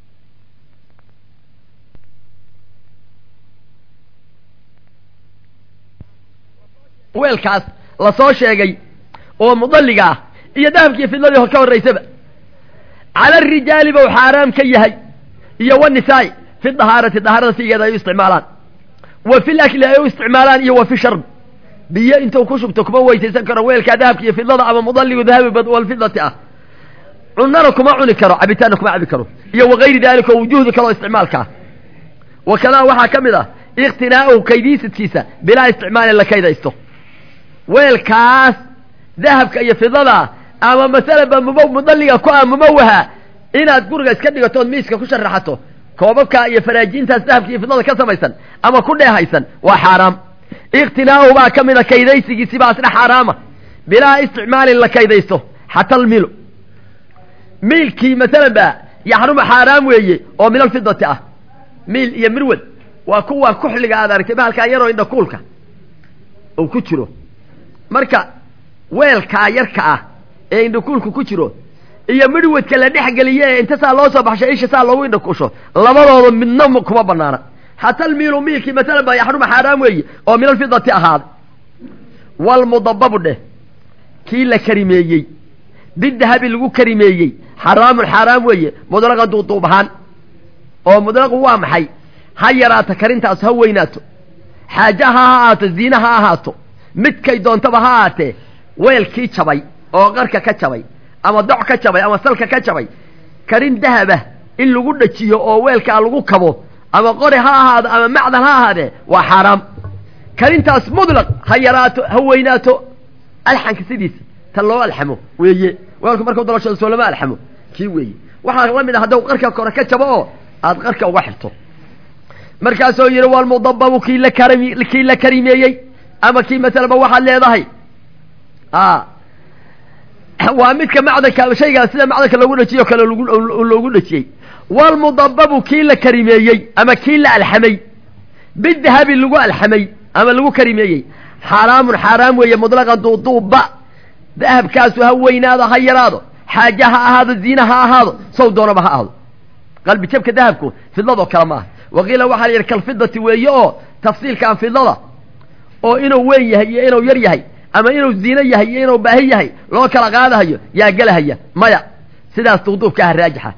weelkaas la soo sheegay oo mudalliga ah iyo dahabkiiyo fidladii ka horraysaba cala arijaali bau xaaraam ka yahay iyo wanisaa'i fi dahaarati dahaarada sigeeda ay u isticmaalaan wa fi lakli ay u isticmaalaan iyo wa fi sharb biyo intuu ku shubto kuma weysaysan karo weelkaa dahabka iyo fidlada ama mudalligu dahabi walfidati ah cunana kuma cuni karo cabitaanna kuma cabi karo iyo wagayri daalika oo wujuhda kaleo isticmaalka ah wakadaa waxaa ka mid ah iqtinaa'uhu kaydiisadkiisa bilaa isticmaalin la kaydaysto weelkaas dahabka iyo fidlada ama masalaba mudalliga ku ah mumawaha inaad guriga iska dhigatood miiska ku sharaxato koobabka iyo faraajiintaas dahabka iyo fidlada ka samaysan ama ku dheehaysan waa xaaraam iqtinaa'uhu baa ka mida kaydaysigiisi baa isna xaaraama bilaa isticmaalin la kaydaysto xata almilu miilkii masalan ba yaxruma xaaraam weeye oo min alfidati ah miil iyo mirwad waa kuwa kuxliga aad aragtay bahalkaa yaroo indhakuulka uu ku jiro marka weelkaa yarka ah ee indhakuulku ku jiro iyo midhwadka la dhex geliye ee inta saa loo soo baxshay isha saa loogu indhakuusho labadooda midna kuma banaana xata almiilu miilkii masalan baa yaxruma xaaraam weeye oo min alfidati ahaaday walmudababu dheh kii la karimeeyey bidahabi lagu karimeeyey xaraamun xaaraam weeye mutlaqan duuduub ahaan oo mutlaqu waa maxay ha yaraato karintaas ha weynaato xaaja ha ahaato ziina ha ahaato midkay doontaba ha ahaatee weelkii jabay oo qarka ka jabay ama doc ka jabay ama salka ka jabay karin dahaba in lagu dhajiyo oo weelkaa lagu kabo ama qori ha ahaado ama macdan ha ahaadee waa xaaraam karintaas mutlaq ha yaraato ha weynaato alxanka sidiisa ta loo alxamo weeye weelku markuu dalashado soo lama alxamo kii weeye waxaa la mid ah hadduu qarka kore ka jabo oo aad qarka uga xirto markaasoo yidhi walmudababu kii la karimeeyey ama kii masalaba waxaad leedahay waa midka macdanka shaygaa sida macdanka loogu dhajiyo kale loogu dhajiyey walmudababu kii la karimeeyey ama kii la alxamay bidahabi lagu alxamay ama lagu karimeeyey xaraamun xaaraam weeye mutlaqan duuduubba dahabkaasu ha weynaado ha yaraado xaaja ha ahaado ziina ha ahaado sow doonaba ha ahaado qalbi jabka dahabku fidladoo kale maaha waqiila waxaa la yidhi kalfidati weeye oo tafsiilkaan fidlada oo inuu weyn yahay iyo inuu yar yahay ama inuu ziino yahay iyo inuu baahi yahay loo kala qaadahayo yaa gelahaya maya sidaas duuduubka ah raajixa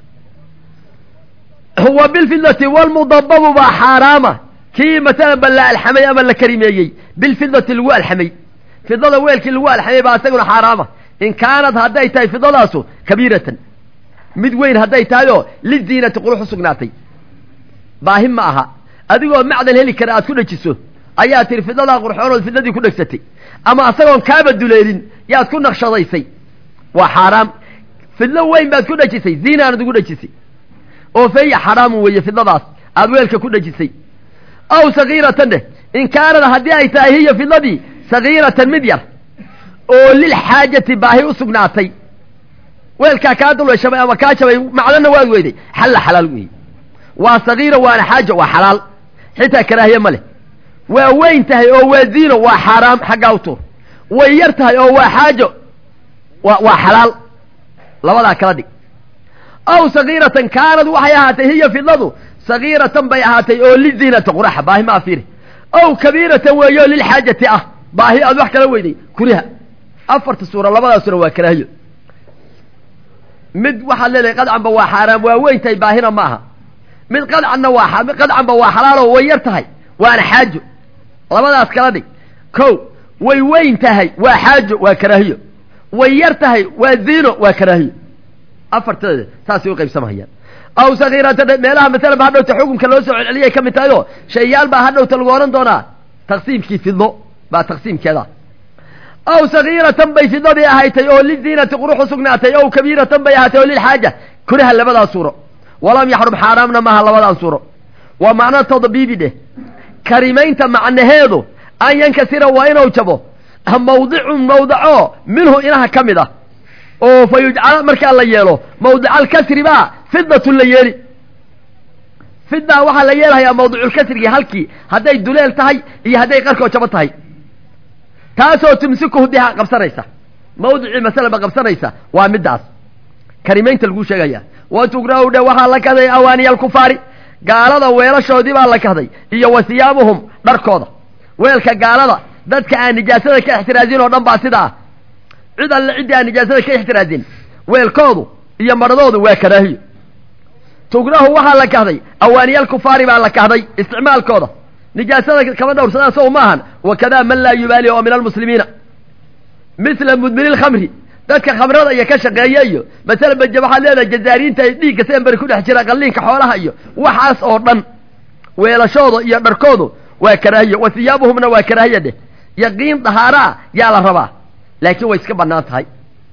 huwa bilfidati walmudababu baa xaaraama kii masalan ba la alxamay ama la karimeeyey bilfidati lagu alxamay fidada weelkii lagu alxamay baa isaguna xaaraama in kaanad hadday tahay fidadaasu kabiiratan mid weyn hadday tahay oo liziinati qurux u sugnaatay baahi ma aha adigoo macdan heli kara aad ku dhajiso ayaa tiri fidadaa qurxoonood fidadii ku dhegsatay ama asagoon kaaba duleelin yaad ku naqshadaysay waa xaaraam fidlo weyn baad ku dhajisay ziinaanad ugu dhajisay oo faya xaraamu weeye fidadaas aad weelka ku dhajisay aw sagiiratan dheh in kaanad haddii ay tahay hiya fidladii sagiiratan mid yar oo lilxaajati baahi u sugnaatay weelkaa kaa dulweshabay ama kaa jabay macdanna waad weyday xalla xalaal weeye waa sagiira waana xaaja waa xalaal xitaa karaahiye ma leh waa weyn tahay oo waa ziino waa xaaraam xaggaa u tuur way yar tahay oo waa xaajo waa xalaal labadaa kala dhig aw sagiiratan kaanad waxay ahaatay hiya fidladu sagiiratan bay ahaatay oo liziinati quraxa baahi ma afiri aw kabiiratan weeyo lilxaajati ah baahi aad wax kala weyday kuriha afarta suura labadaa suura waa karaahiyo mid waxaad leedahay qadcanba waa xaaraam waa weyn tahay baahina ma aha mid qadcanba waa xalaalo way yar tahay waana xaajo labadaas kala dhig ko way weyn tahay waa xaajo waa karaahiyo way yar tahay waa ziino waa karaahiyo afarteeda saasay u qaybsamahayaan aw sagiiratan meelaha masalan ba hadhowta xukunka loo soo celceliyay ka mid tahay oo shayaal baa hadhowta lagu odhan doonaa taqsiimkii fidlo baa taqsiimkeeda aw sagiiratan bay fidladii ahaatay oo liziinati qurux u sugnaatay ow kabiiratan bay ahaatay oo lilxaaja kuriha labadaa suuro walam yaxrum xaaraamna maaha labadaa suuro waa macno tadbiibi dheh karimaynta macnaheedu an yankasira waa inuu jabo mawdicun mawdaco minhu inaha ka mid ah oo fa yujcala markaa la yeelo mawdica alkasri baa fidatun la yeeli fidaa waxaa la yeelahayaa mawdiculkasrigii halkii hadday duleel tahay iyo hadday qarkoo jabo tahay taasoo tumsikuhu biha qabsanaysa mawdicii masalan ba qabsanaysa waa midaas karimaynta laguu sheegaya wa tugrahu dhe waxaa la kahday awaaniya alkufaari gaalada weelashoodii baa la kahday iyo wa hiyaabuhum dharkooda weelka gaalada dadka aan nijaasada ka ixtiraazin oo dhan baa sida ah cid alle ciddii aan nijaasada ka ixtiraazin weelkoodu iyo maradoodu waa karaahiyo tugrahu waxaa la kahday awaaniya alkufaari baa la kahday isticmaalkooda nijaasada kama dhowrsadaan sow maahan wakadaa man laa yubaali oo min almuslimiina mila mudmini lkhamri dadka khamrada iyo ka shaqeeya iyo masalan baje waxaad leedahay jazaariinta ay dhiigga seenbari ku dhex jira qalliinka xoolaha iyo waxaas oo dhan weelashooda iyo dharkoodu waa karaahiyo wa hiyaabuhumna waa karaahiya dheh yaqiin dahaaraa yaa la rabaa laakiin way iska bannaan tahay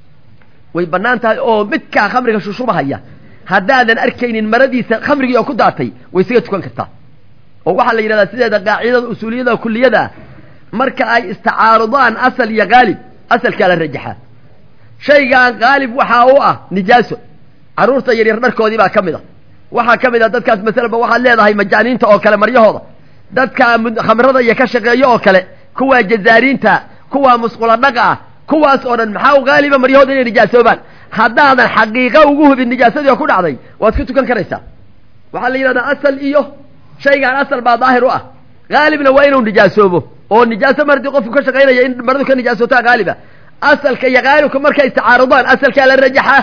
way bannaan tahay oo midkaa khamriga shushubahaya haddaadan arkaynin maradiisa khamrigii oo ku daatay way isaga tukan kartaa oo waxaa la yidhahdaa sideeda qaacidada usuuliyada kulliyada marka ay istacaarudaan asal iyo haalib asalkaa la rajaxaa shaygaan haalib waxaa u ah nijaaso carruurta yaryar dharkoodii baa ka mid a waxaa ka mid a dadkaas masalanba waxaad leedahay majaaniinta oo kale maryahooda dadka khamrada iyo ka shaqeeyo oo kale kuwaa jazaariinta kuwaa musqula dhaqa ah kuwaas oo dhan maxaa u haaliba maryahooda inay nijaasoobaan haddaadan xaqiiqa ugu hubin nijaasadii oo ku dhacday waad ku tukan karaysaa waxaa la yidhahdaa asal iyo shaygaan asal baa daahir u ah haalibna waa inuu nijaasoobo oo nijaaso mardii qofku ka shaqaynaya in maradu ka nijaasootaa haaliba asalka iyo haalibka markay istacaarudaan asalkaa la rajaxaa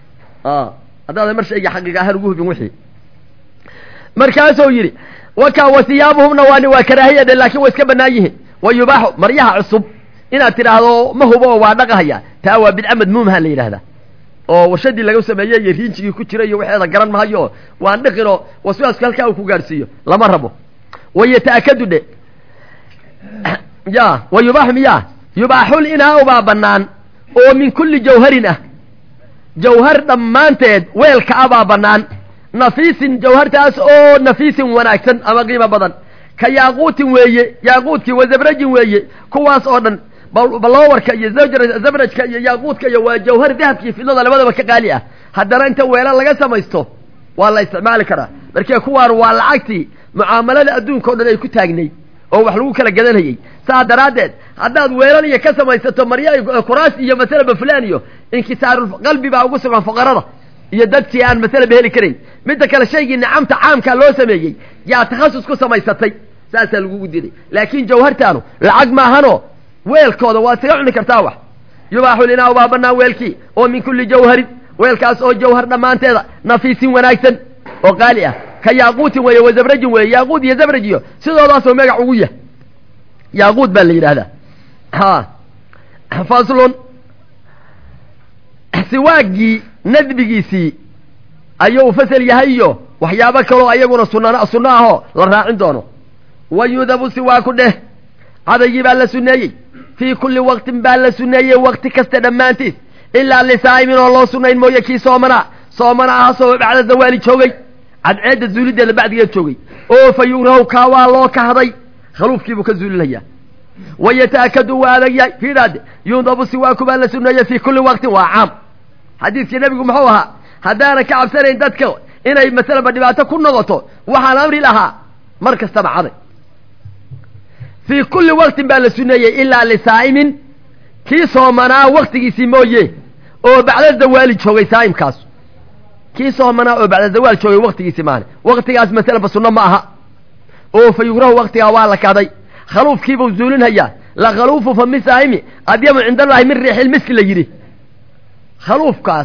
haddaadan mar shayga xaqiiqa ahaan ugu hubin wixii markaasuu yidhi wakaa wasiyaabuhumna waa karaahiya dhe laakiin way iska bannaan yihiin wa yubaaxu maryaha cusub inaad tidhaahdo ma hubo oo waa dhaqahaya taa waa bidca madmuumha la yidhahdaa oo warshadii laga sameeyey iyo riinjigii ku jira iyo waxeeda garan mahayo waan dhiqinoo waswaasku halkaa uu ku gaadhsiiyo lama rabo wayata'akadu dhe ya wa yubaaxu miyaa yubaaxul inaa baa bannaan oo min kulli jawharin ah jawhar dhammaanteed weelka ah baa bannaan nafiisin jawhartaas oo nafiisin wanaagsan ama qiimo badan ka yaaquutin weeye yaaquutkii wazabrajin weeye kuwaas oo dhan baloowarka iyo zabrajka iyo yaaquudka iyo waa jawhar dahabka iyo fidada labadaba ka qaali ah haddana inta weelal laga samaysto waa la isticmaali karaa markii kuwaan waa lacagtii mucaamalada adduunka oo dhan ay ku taagnay oo wax lagu kala gadanayay saa daraaddeed haddaad weelal iyo ka samaysato marya kuraas iyo masalaba fulaan iyo inkisaarul qalbi baa ugu sugan fuqarada iyo dadkii aan masalaba heli karayn midda kale shaygii nicamta caamka loo sameeyey yaa takhasus ku samaysatay saasaa lagugu diiday laakiin jawhartaanu lacag maahano weelkooda waa isaga cuni kartaa wax yubaaxu linaa ubaa banaan weelkii oo min kulli jawharin weelkaas oo jawhar dhammaanteeda nafiisin wanaagsan oo qaali ah ka yaaquutin weeye wa zabrajin weeye yaaquud iyo zabraj iyo sidoodaasoo magac ugu yahay yaaquud baa la yidhaahdaa faslun siwaagii nadbigiisii ayuu fasal yahay iyo waxyaabo kaloo ayaguna sunno ahoo la raacin doono wayudabu siwaaku dheh cadaygii baa la sunneeyey fii kulli waqtin baa la sunneeyey waqti kasta dhammaantiis ilaa lisaa'imin oo loo sunnayn mooye kii soomana ahaasoo bacda zawaali joogay cadceedda zuulideeda bacdigeed joogay oo fa yugrahu kaa waa loo kahday khaluufkiibuu ka zuulinayaa wayataakadu waa adag yahay fiidhaade yudabu siwaaku baa la sunneeyey fii kulli waqtin waa caam xadiidkii nebigu muxuu ahaa haddaanan ka cabsanayn dadka inay masalaba dhibaato ku noqoto waxaan amri lahaa mar kastaba caday fii kulli waqtin baa la sunneeyey ilaa lisaa'imin kii soomanaa waktigiisii mooye oo bacda zawaali joogay saa'imkaas kii soomanaa oo bacda zawaal joogay waktigiisii maane waktigaas masalaba sunno ma aha oo fa yugrahu waktigaa waa la kahday khaluufkiibuu zuulinhayaa la khaluufu fa min saa'imi adyamu cinda allahi min riixilmiski la yidhi khaluufkaas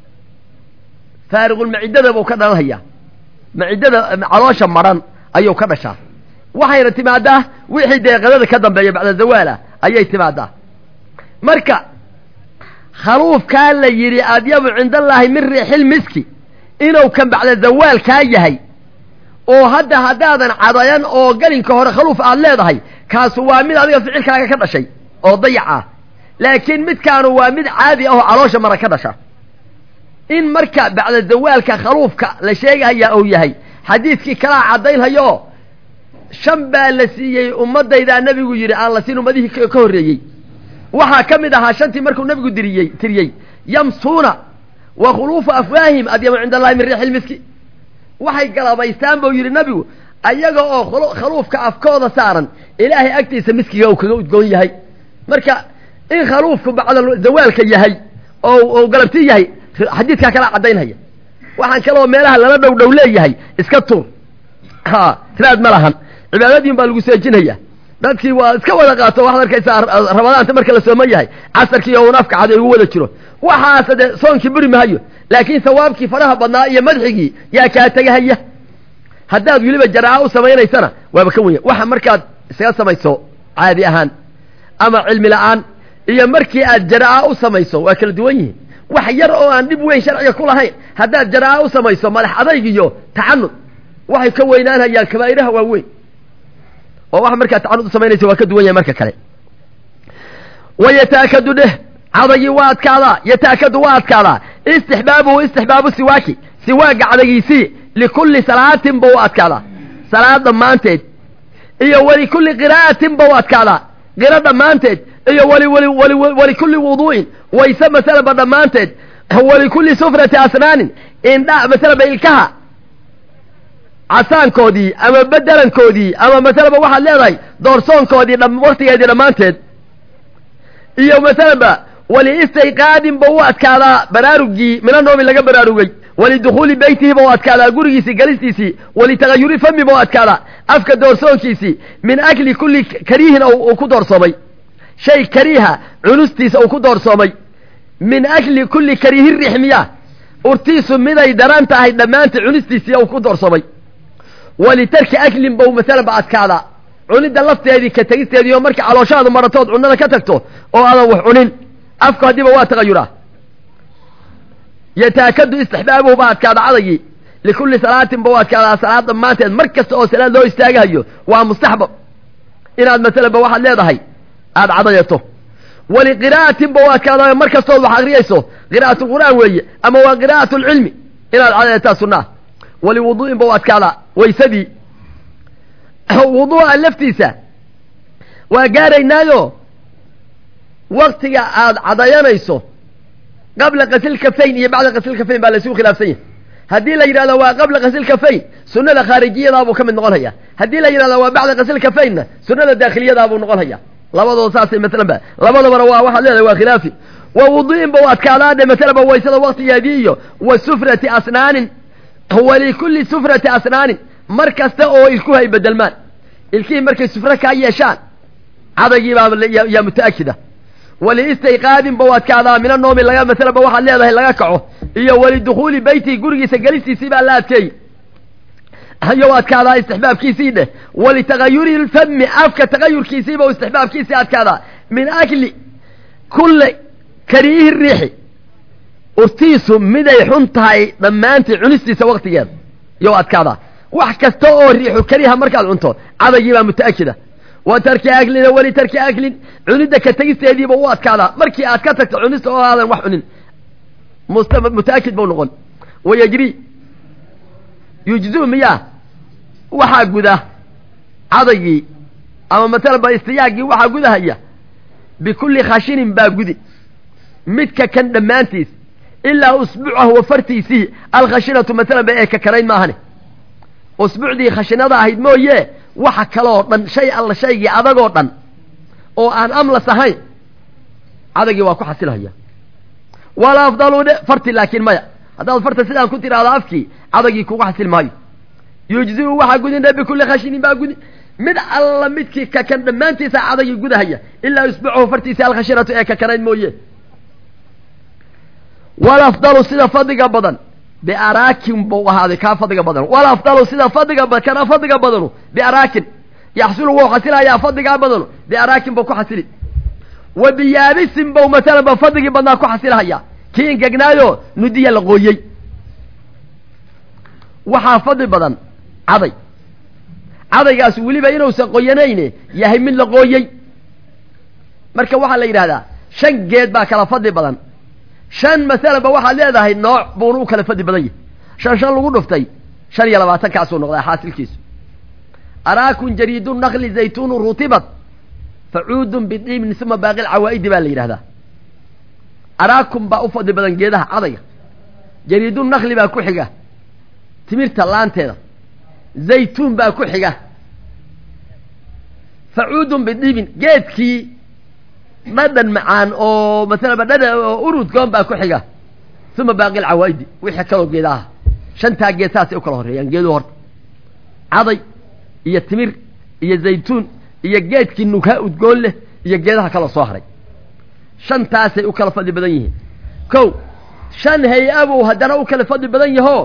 faariqulmaciddada buu ka dhalanhayaa maciddada caloosha madhan ayuu ka dhashaa waxayna timaadaa wixii deeqadada ka dambeeya bacda zawaala ayay timaadaa marka khaluufkaa la yidhi adyamu cinda allaahi min riixil miski inuu kan bacda zawaalkaa yahay oo hadda haddaadan cadayan oo gelinka hore khaluuf aad leedahay kaasu waa mid adiga ficilkaaga ka dhashay oo dayac ah laakiin midkaanu waa mid caadi ah oo caloosha mara ka dhasha in marka bacda zawaalka khaluufka la sheegahayaa uu yahay xadiidkii kalaa caddaynhayo 5 baa la siiyey ummadaydaa nebigu yidhi aan la siin ummadihii ka horreeyey waxaa ka mid ahaa 5tii markuu nebigu tiriyey yamsuuna wa khuluufu afwaahim adyamu cinda allahi min riixil miski waxay galabaystaan buu yidhi nebigu ayaga oo khaluufka afkooda saaran ilaahay agtiisa miskiga uu kaga udgoon yahay marka in khaluufku bacda zawaalka yahay oo galabti yahay xadiidkaa kala caddaynhaya waxaan kaloo meelaha lala dhow leeyahay iska tuur raad ma lahan cibaadadiin baa lagu seejinaya dadkii waa iska wada qaato waxaad arkaysaa ramadaanta marka la sooman yahay casarkii oo un afka cad ugu wada jiro waxaase dee soonkii buri mahayo laakiin sawaabkii faraha badnaa iyo madxigii yaa kaa tegahaya haddaad weliba jaraa'a u samaynaysana waaba ka wenya waxa markaad isaga samayso caadi ahaan ama cilmi la'aan iyo markii aad jaraa'a u samayso waa kala duwan yihiin wax yar oo aan dhib weyn sharciga ku lahayn haddaad jaraa'a u samayso madax adayg iyo tacanud waxay ka weynaanhayaan kabaa'iraha waaweyn oo wax markaa tacanud u samaynaysa waa ka duwan yahay marka kale wayataakadu dheh cadagii waa adkaadaa yataakadu waa adkaadaa istixbaabu siwaaki siwaaga cadagiisii likulli salaatin ba u adkaadaa salaad dhammaanteed iyo walikulli qiraa'atin ba u adkaadaa qiro dhammaanteed iyo walikulli wuduu'in wayse masalaba dhammaanteed walikulli sufrati asnaanin indha masalaba ilkaha casaankoodii ama bedelankoodii ama masalaba waxaad leedahay doorsoonkoodii waktigeedii dhammaanteed iyo masalaba waliistayqaadin ba u adkaadaa baraarugii mina noomi laga baraarugay walidukhuuli beytihi ba u adkaadaa gurigiisii galistiisii walitagayuri fami ba u adkaadaa afka doorsoonkiisii min akli kulli kariihin uu ku doorsoomay shay kariiha cunustiisa uu ku doorsoomay min akli kulli kariihi rixmiya urtiisu miday daran tahay dhammaanta cunistiisii uu ku doorsoomay walitarki aklin ba masalan ba adkaadaa cunidda lafteedii ka tegisteedii oo marka calooshaadu maratood cunada ka tagto oo aadan wax cunin afku haddiiba waa tagayuraa yataakadu istixbaabuhu baa adkaada cadagii likulli salaatin ba u adkaadaa salaad dhammaanteed mar kasta oo salaad loo istaagahayo waa mustaxbab inaad masalan ba waxaad leedahay aada cadayato waliqiraa'atin ba u adkaadaayo mar kastood wax akriyayso qiraa'atu qur'aan weeye ama waa qiraa'atu lcilmi inaad cadayataa sunnaa waliwuduu'in ba u adkaadaa waysadii wuduu'a laftiisa waa gaaraynaayo waqtiga aad cadayanayso qabla qasil kafayn iyo bacda qasil kafayn baa la isugu khilaafsan yahay haddii la yidhahdo waa qabla qasil kafayn sunnada khaarijiyada buu ka mid noqon hayaa haddii la yidhahdo waa bacda qasil kafaynna sunnada daakhiliyada buu noqon hayaa labadooda saasay maalan ba labadabana waa waxaad leedahay waa khilaafi wa wudu'in ba adkaadaadhe maalan ba waysada waqtigeedii iyo wa sufrati asnaanin walikulli sufrati asnaanin mar kasta oo ilkuhu ay bedelmaan ilkihii markay sufre kaa yeeshaan cadaygii baa yaa mutaakida waliistayqaadin ba adkaadaa mina noomi laga maalan ba waxaad leedahay laga kaco iyo walidukhuuli beyti gurigiisa gelistiisii baa la adkeeyey iyo adkaadaa istixbaabkiisii dheh walitagayuri lfami afka tagayurkiisiiba istixbaabkiisii adkaadaa min akli kulli kariihi riixi urtiisu miday xun tahay dhammaantii cunistiisa waqtigeeda iyo adkaadaa wax kasta oo riixu kariha markaad cunto cadaygii baa mutaakida wa tarki aklina walitarki aklin cunidda ka tegisteediiba u adkaadaa markii aad ka tagto cunista oo aadan wax cunin mutaakid buu noqon wayajri yujzu miyaa waxaa guda cadaygii ama maalan ba istiyaagii waxaa gudahaya bikulli khashinin baa gudi midka kan dhammaantiis ilaa usbuucahu wa fartiisii alkhashinatu maalan ba ee ka karayn maahane usbuucdii khashinada ahayd mooye waxa kaloo dhan shay alla shaygii adagoo dhan oo aan amlas ahayn cadaygii waa ku xasilhaya wala afdalu de farti laakiin maya haddaad farta sidaan ku tiraahdo afkii cadaygii kuga xasil maayo yujziu waxaa gudin bikulli khashinin baa gudi mid alla midkii ka kan dhammaantiisa cadaygii gudahaya ilaa usbuucahu fartiisii alkhashinatu ee ka karayn mooye wala afdalu sida fadliga badan biaraakin buu ahaaday kaa fadliga badan wala afdalu sida kana fadliga badanu biaraakin yaxsulu wuu xasilayaa fadligaa badanu biaraakin buu ku xasili wa biyaabisin buu maalan ba fadligii badnaa ku xasilhayaa kii ingegnaayo nudiya la qooyey waxaa fadli badan cadaygaas weliba inuusan qoyanayne yahay mid la qooyey marka waxaa la yidhahdaa 5 geed baa kala fadli badan 5 maalan ba waxaad leedahay nooc buuna u kala fadli badan yahay 5 lagu dhuftay 25 kaasuu noqdaa xaasilkiisu araakun jariidun naqli zaytuunu rutibat facuudun bidiibin suma baaqi lcawaa'idi baa la yidhahdaa araakun baa u fadli badan geedaha cadayga jariidun naqli baa ku xiga timirta laanteeda zaytuun baa ku xiga facuudun bidiibin geedkii dhadhan macaan oo maalan dhadhan oo urudgoon baa ku xiga uma baaqi lcawaa'idi wixii kaloo geedaha 5taa geed saasay u kala horreeyaan geeduhu horta caday iyo timir iyo zaytuun iyo geedkii nugha udgoon leh iyo geedaha kaloo soo haray 5taasay u kala fadli badan yihiin 5 hay-a buu haddana u kala fadli badan yahoo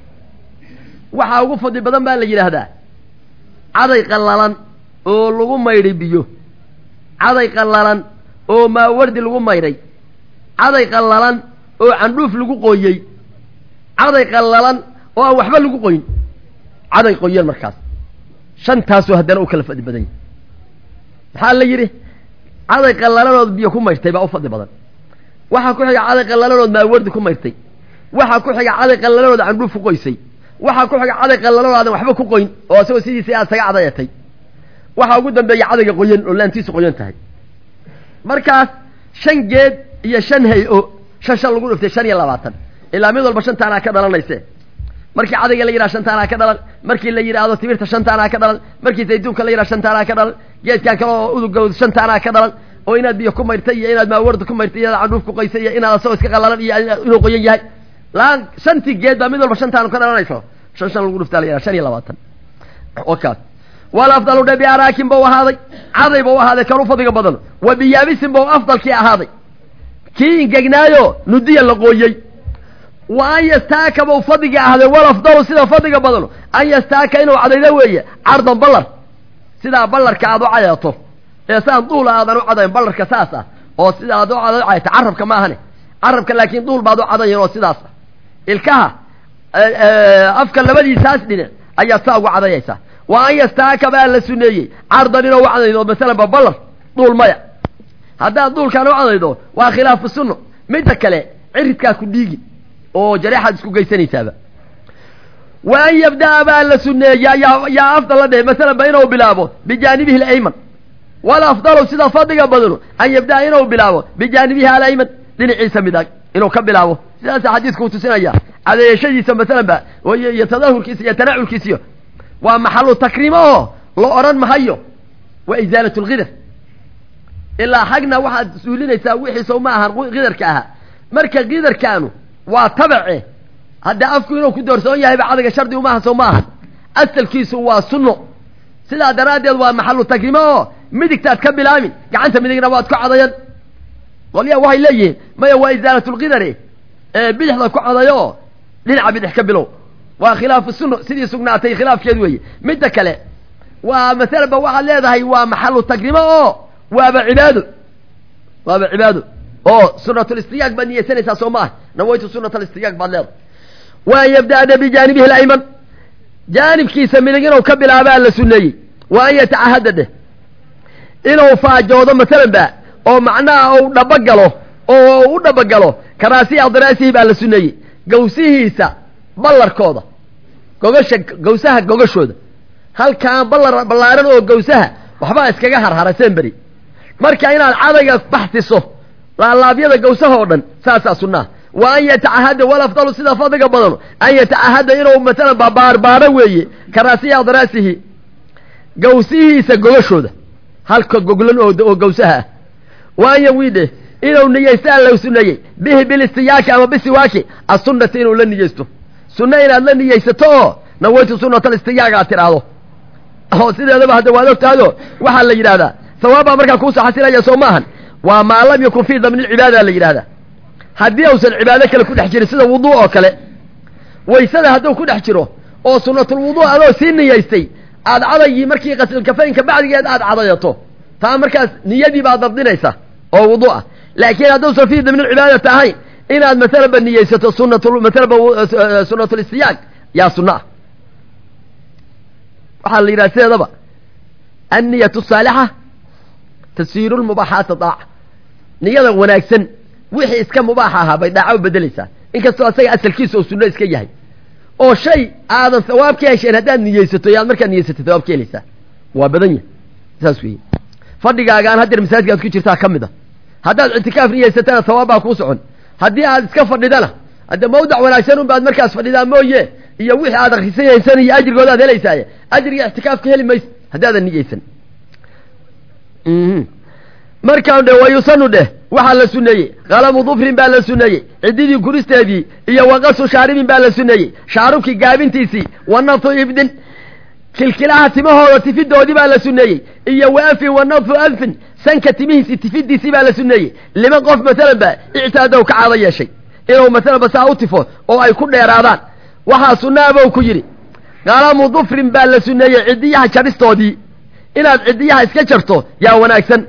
waxaa ugu fadli badan baa la yidhaahdaa caday qallalan oo lagu maydhay biyo caday qallalan oo maawardi lagu maydhay caday qallalan oo candhuuf lagu qooyey caday qallalan oo aan waxba lagu qoyin caday qoyan markaas 5taasoo haddana u kala fadli badan yahay maxaa la yidhi caday qallalanood biyo ku maydhtay baa u fadli badan waxaa ku xiga caday qallalanood maawardi ku maydhtay waxaa ku xiga caday qallalanood candhuuf ku qoysay waxaa ku xiga caday qallalanood aadan waxba ku qoyn oo isagoo sidiisii aad saga cadayatay waxaa ugu dambeeya cadayga qoyan oo laantiisu qoyan tahay markaas 5 geed iyo 5 hay-o 5 lagu dhuftay 25 ilaa mid walba 5taanaa ka dhalanayse markii cadayga la yidhaha 5taanaa ka dhalan markii la yidhaahdo timirta 5taanaa ka dhalan markii zaytuunka la yidhaha 5taanaa ka dhalan geedkan kale oo udugowd 5taanaa ka dhalan oo inaad biyo ku mayrtay iyo inaad maawarda ku mayrtay iyo candhuuf ku qaysay iyo inaad asagoo iska qallalan iyo inuu qoyan yahay laan 5tii geed baa mid walba 5taanu ka dhalanayso 5 lagu dhuftaa la yidhaha 25 okaas wal afdalu dhabi araakin buu ahaaday caday buu ahaaday kan u fadliga badan wa biyaabisin buu afdalkii ahaaday kii ingegnaayo nudiya la qooyey wa an yastaaka buu fadliga ahaaday wal afdalu sida fadliga badan an yastaaka inuu cadaydo weeye cardan ballar sidaa ballarka aad u cayato ee saan duula aadan u cadayn ballarka saas ah oo sida aad u cadayto carabka ma ahane carabka laakiin duul baad u cadayn oo sidaas ilkaha afka labadiisaas dhinac ayaa saa ugu cadayaysaa wa an yastaaka baa la suneeyey cardan inuu u cadaydo maalan ba ballar duul maya haddaad duulkaan u cadaydo waa khilaafu sunno midda kale ciridkaa ku dhiigi oo jareexaad isku geysanaysaaba wa an yabda'a baa la suneeya yaa afdal la dheh maalan ba inuu bilaabo bijaanibihi alayman والأفضل سيدا فضيق بدنه أن يبدأ إنه بلاوه بجانبها الأيمن دين عيسى مداك إنه كبلاوه سيدا حديثكم تسنيا على شيء مثلا بقى ويتظاهر الكيسي يتنعو الكيسيو ومحل تكريمه لو أران مهيو وإزالة الغدر إلا حقنا واحد سؤولين يساوي حسو معها غدر كاها مركز غدر كانوا وطبعه هذا أفكو إنه كدور سوية هيبقى عدق شردي وماها سو معها أسل كيسو وصنو سيدا درادي ومحل تكريمه مدك تتكبل آمين قعنت مدك نبات كعضيان والله وهي ليه ما هو إزالة الغدر بيحضر كعضيان لنعب يحكبلو وخلاف السنة سيدي سقناتي خلاف كدوي مدك له ومثلا بواحد لهذا هو محل تكريمه وابعباده سنة الاستياق بني سنة سوماه نويت سنة الاستياق بالله ويبدأ بجانبه الأيمن جانب كيس من وكبل عبال السنية وأن يتعهد إنه فاجوه مثلا بقى أو معناه أو نبقله كراسي أو دراسي بقى السنية قوسيه سا بلر كوضة قوسها قوشوده هل كان بلارن أو قوسها وحبا اسكاقا هرسين بري marka inaad cadayga baxtiso laabyada gowsaha oo dhan saasa sunnah wa an yata'ahada wal afdalu sida fadhiga badan an yata'ahada inuu mesela baarbaara weeye karaasiya daraasihi gowsihiisa gogashooda halka goglan oo gowsaha wa yawide inuu niyeystaan la sunnayay bihi bil istiyaaki ama bisiwaaki as-sunnah inuu la niyeysto sunnah inaad la niyeysato nawaytu sunnatul istiyaaga tiraado oo sideedaba hada waad ogtaado waxa la yiraahdaa ثوابها مركا كوسا حسنا يا سوماهن وما لم يكن في ضمن العبادة اللي يرادا هدي أوصل العبادة كلا كل حجر سيدا وضوء كلا ويسدا هدو كل حجره أو سنة الوضوء هذا سن يستي عاد عضي مركي غسل الكفين كبعد قاعد عضيته فمركز نيدي بعد ضبطنا يسا أو وضوء لكن هدو في ضمن العبادة تاعي إن مثلا بالنية سنة مثلا سنة الاستياق يا سنة وحال يراسي هذا النية الصالحة تسير المباحات ضاع نيada wanaagsan wixii iska mubaaxaha bay daaco bedelaysa inkastoo asaga asalkiisa oo sunno iska yahay oo shay aadan sawaab ka hesheen hadaad niyeysato yaad markaa niyeysato sawaab ka helaysa waa badan yahay saas weeye fadhigaaga aan hadir masaajidkaad ku jirtaa kamida hadaad intikaaf niyeysatana sawaabaa ku socon hadii aad iska fadhidana hada mawduc wanaagsan baad markaas fadhidaa mooye iyo wixii aad akhrisanaysan iyo ajrigooda aad helaysaa ajriga intikaaf ka heli mays hadaadan niyeysan markaan de wayusanu dheh waxaa la suneeyey qalamu dufrin baa la suneeyey cididii guristeedii iyo waqasu shaaribin baa la suneeyey shaarubkii gaabintiisii wanaftu ibdin kilkilaha timahooda tifidoodii baa la suneeyey iyo waafin wanaftu anfin sanka timihiisii tifidiisii baa la suneeyey liman qof masalan ba ictaadow ka caado yeeshay inuu masalan ba saa u tifo oo ay ku dheeraadaan waxaa sunnaabou ku yidhi qalamu dufrin baa la suneeyey cidiyaha jaristoodii inaad cidiyaha iska jarto yaa wanaagsan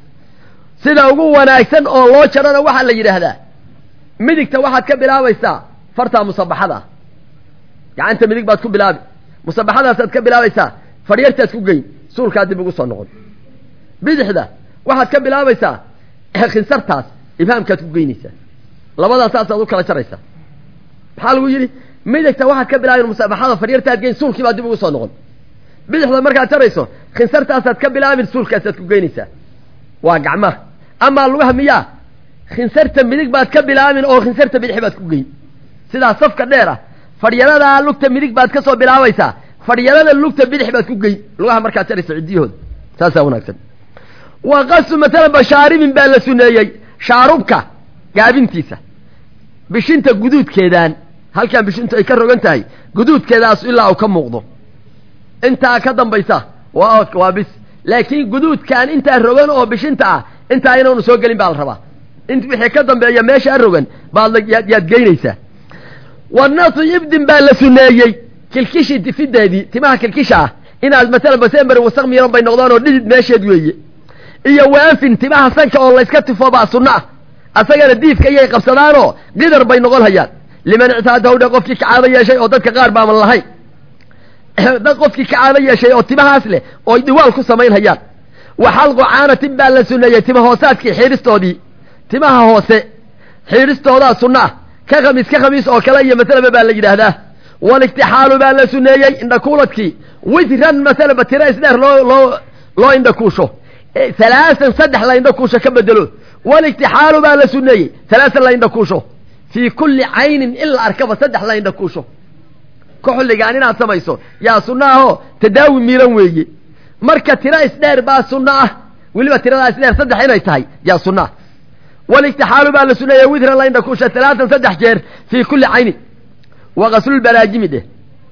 sida ugu wanaagsan oo loo jarana waxa la yiraahdaa midigta waxaad ka bilaabaysaa farta musabaxada gacanta midig baad ku bilaabi musabaxadaas ka bilaabaysaa fadhiyartaas ku geyn suulka dib ugu soo noqon bidixda waxaad ka bilaabaysaa khinsartaas ifahamkaad ku geynaysaa labadaas aad u kala jaraysaa maxaa lagu yiri midigta waxaad ka bilaabi musabaxada fadhiyartaad geyn suulkii baad dib ugu soo noqon bidixda markaad jarayso khinsartaasaad ka bilaabin suulkaasaad ku geynaysaa waa gacmaha ama lugaha miyaa khinsarta midig baad ka bilaabin oo khinsarta bidix baad ku geyn sidaa safka dheer ah fadhiyarada lugta midig baad ka soo bilaabaysaa fadhiyarada lugta bidix baad ku geyn lugaha markaad jarayso cidiyahooda saasaa wanaagsan waa qasu matalan bashaaribin baa la suneeyey shaarubka gaabintiisa bishinta guduudkeedaan halkan bishintu ay ka rogan tahay guduudkeedaas ilaa uu ka muuqdo intaa ka dambaysa waa bis laakiin guduudkan intaa rogan oo bishinta ah intaa inaanu soo gelin baa la rabaa int wixii ka dambeeya meesha rogan baad yaad geynaysaa wanatu ibdin baa la suneeyey kilkishi difideedii timaha kilkisha ah inaad masalan basember wasaq miiran bay noqdaan oo dhidid meesheed weeye iyo waafin timaha sanka oo la iska tifo baa sunna ah asagana diifka iyay qabsadaanoo qidar bay noqon hayaan liman ictaadahu qofkii ka caado yeeshay oo dadka qaar baaman lahayn dad qofkii ka caado yeeshay oo timahaas leh oo diwaal ku samayn hayaan waxalqu caanatin baa la suneeyey tima hoosaadkii xiiristoodii timaha hoose xiiristoodaa sunna ah ka khamiis oo kale iyo masalaba baa la yidhaahdaa waligtixaalu baa la suneeyey indhakuuladkii witran masalaba tira isdheer loo indhakuusho ثلاثا صدح لا يندكوش كبدلو والاكتحال بقى لسنية ثلاثا لا يندكوشه في كل عين إلا أركبه صدح لا يندكوشه كحول قانينا سميسو يا سناه تداوي ميران ويجي مركة ترى إسنار بقى سناه ولما ترى إسنار صدح هنا يتهي يا سناه والاكتحال بقى لسنية وذر لا يندكوشه ثلاثا صدح جير في كل عين وغسل البراجم ده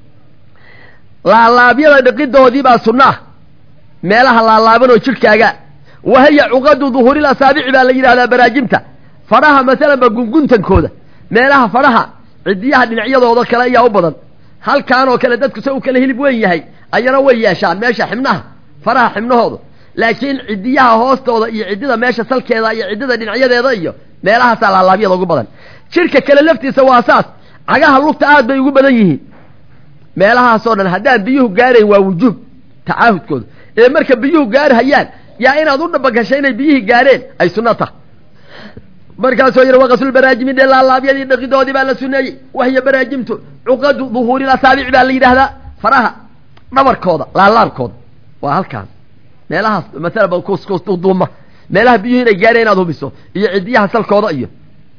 لا بيضا دقيدو دي بقى سناه meelaha laaban oo jirkaaga wahiya uqadu dhuhuri la saabici baa la yiraahdaa baraajimta faraha mesela gunguntankooda meelaha faraha cidiyaha dhinacyadooda kale ayaa u badan halkaan oo kale dadku soo kala hilib weyn yahay ayana way yeeshaan meesha xibnaha faraha xibnahooda laakiin cidiyaha hoostooda iyo cidida meesha salkeeda iyo cidida dhinacyadeeda iyo meelaha laabyada ugu badan jirka kale laftiisa waa asaas cagaha lugta aad bay ugu badan yihiin meelaha soo dhan hadaan biyuhu gaareen waa wujuub tacaahudkooda ee marka biyuhu gaarayaan yaa inaad u dhabagashay inay biyihii gaareen ay sunnata markaasoo yiri waqasul baraajimi de la laabyadii dhaqidoodii baa la sunnayay wahiya baraajimtu uqadu dhuhuri la saabici baa la yiraahdaa faraha dhabarkooda laabkooda waa halkaan meelahaas mesela bal kuus duuma meelaha biyuhu inay gaareen inaad hubiso iyo cidiyaha salkooda iyo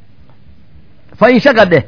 fa in shaqade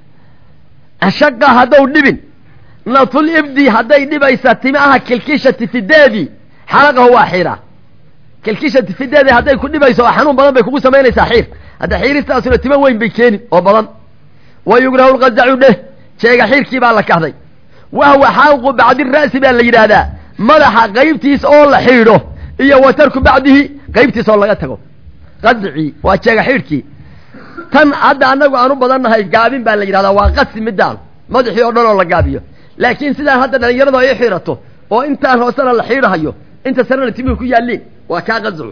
ashaqa haduu dhibin natul ibdi haday dhibaysa timaha kilkishati fideedi xalaqahu waa xira kilkishati fideedi haday ku dhibayso xanuun badan bay kugu sameynaysaa xiir hada xiiristaasuna tima weyn bay keenin oo badan way yugrahu alqaz'u de sheega xiirkii baa la kahday wa huwa xalqu ba'd ar-ra's baa la yiraahdaa madaxa qaybtiis oo la xiiro iyo watarku ba'dihi qaybtiis oo laga tago qaz'i waa sheega xiirkii tan hadda anagu aanu badannahay gaabin baa la yiraahdaa waa qasmi midaan madaxii oo dhan oo la gaabiyo laakiin sidaan hadda dhalinyarada ay xirato oo intaan hoosana la xiirahayo inta sarana timihu ku yaalleen waa ka qaz'u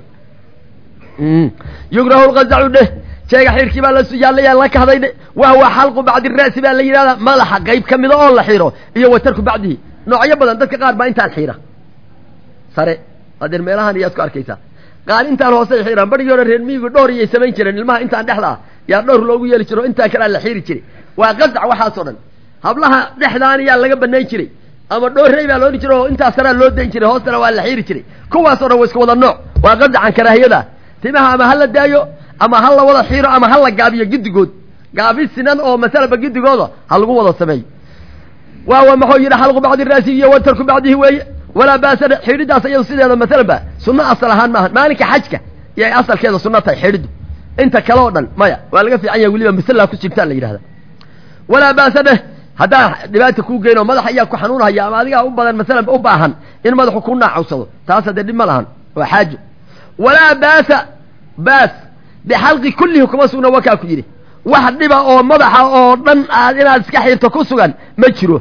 yugrahu alqaz'u de sheega xiirkii baa la su'aalaya la ka hadayde wa huwa halqu ba'd ar-ra's baa la yiraahdaa madaxa qayb kamida oo la xiiro iyo watarku ba'dihi noocyo badan dadka qaar baa intaan xiira sare adeer meelahan iyo isku arkaysa qaar intaan hoose xiiraan badhigi hore reer miyigu dhowr iyo samayn jireen ilmaha intaan dhexda yaa dhowr loogu yeeli jiro inta kale la xiiri jiray waa qazc waxa soo dhan hablaha dhexdaan ayaa laga banay jiray ama dhoorey baa loo jiro inta sara loo deyn jiray hoostana waa la xiiri jiray kuwaas oo isku wada nooc waa qazcan karaahiyada timaha ama hal daayo ama hal wada xiiro ama hal gaabiyo gidigood gaabis sinan oo masalaba gidigooda hal lagu wada sameey waa maxuu yiri halqu ba'd ar-raasi iyo watarku ba'dihi way wala baasada xiiridaas ayuu sideeda masalaba sunna asal ahaan maalinka xajka iyo asalkeeda sunnata xiiridu inta kale oo dhan maya waa laga fiican yahay waliba misal ku jibtaan la yiraahdo wala baasada hadaa dhibaata ku geeno madax ayaa ku xanuunaya ama adiga u badan mesela u baahan in madaxu ku naacusado taas hadda dhib ma lahan waa xaajo wala baas bihalqi kullihi kuma sugna wakaa ku yiri wax dhiba oo madaxa oo dhan aad inaad iska xiirto ku sugan ma jiro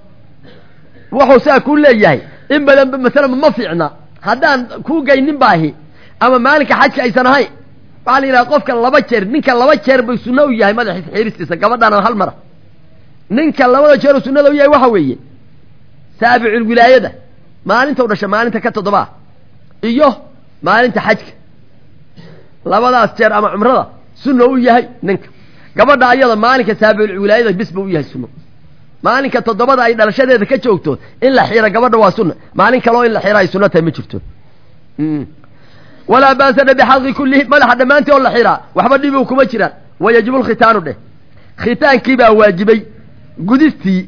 wuxuu saa ku leeyahay in badan mesela ma fiicna hadaan ku geynin baahi ama maalinka xajka aysan ahay waxa la yiraahdaa qofka laba jeer ninka laba jeer bay sunna u yahay madaxiisa xiiristiisa gabadhana hal mar ninka labada jeer sunnada u yahay waxa weeye saabiicul wilaayada maalinta u dhashay maalinta ka todoba iyo maalinta xajka labadaas jeer ama umrada sunna u yahay ninka gabadha ayada maalinka saabiicul wilaayada bisba u yahay sunna maalinka todobada ay dhalashadeeda ka joogto in la xiira gabadha waa sunna maalin kale oo in la xiira ay sunnata ma jirto wala baasada bihalqi kulli malaha dhamaantii oo la xiira waxba dhibi kuma jiraan wayajibu alkhitaanu de khitaankii baa waajibay gudistii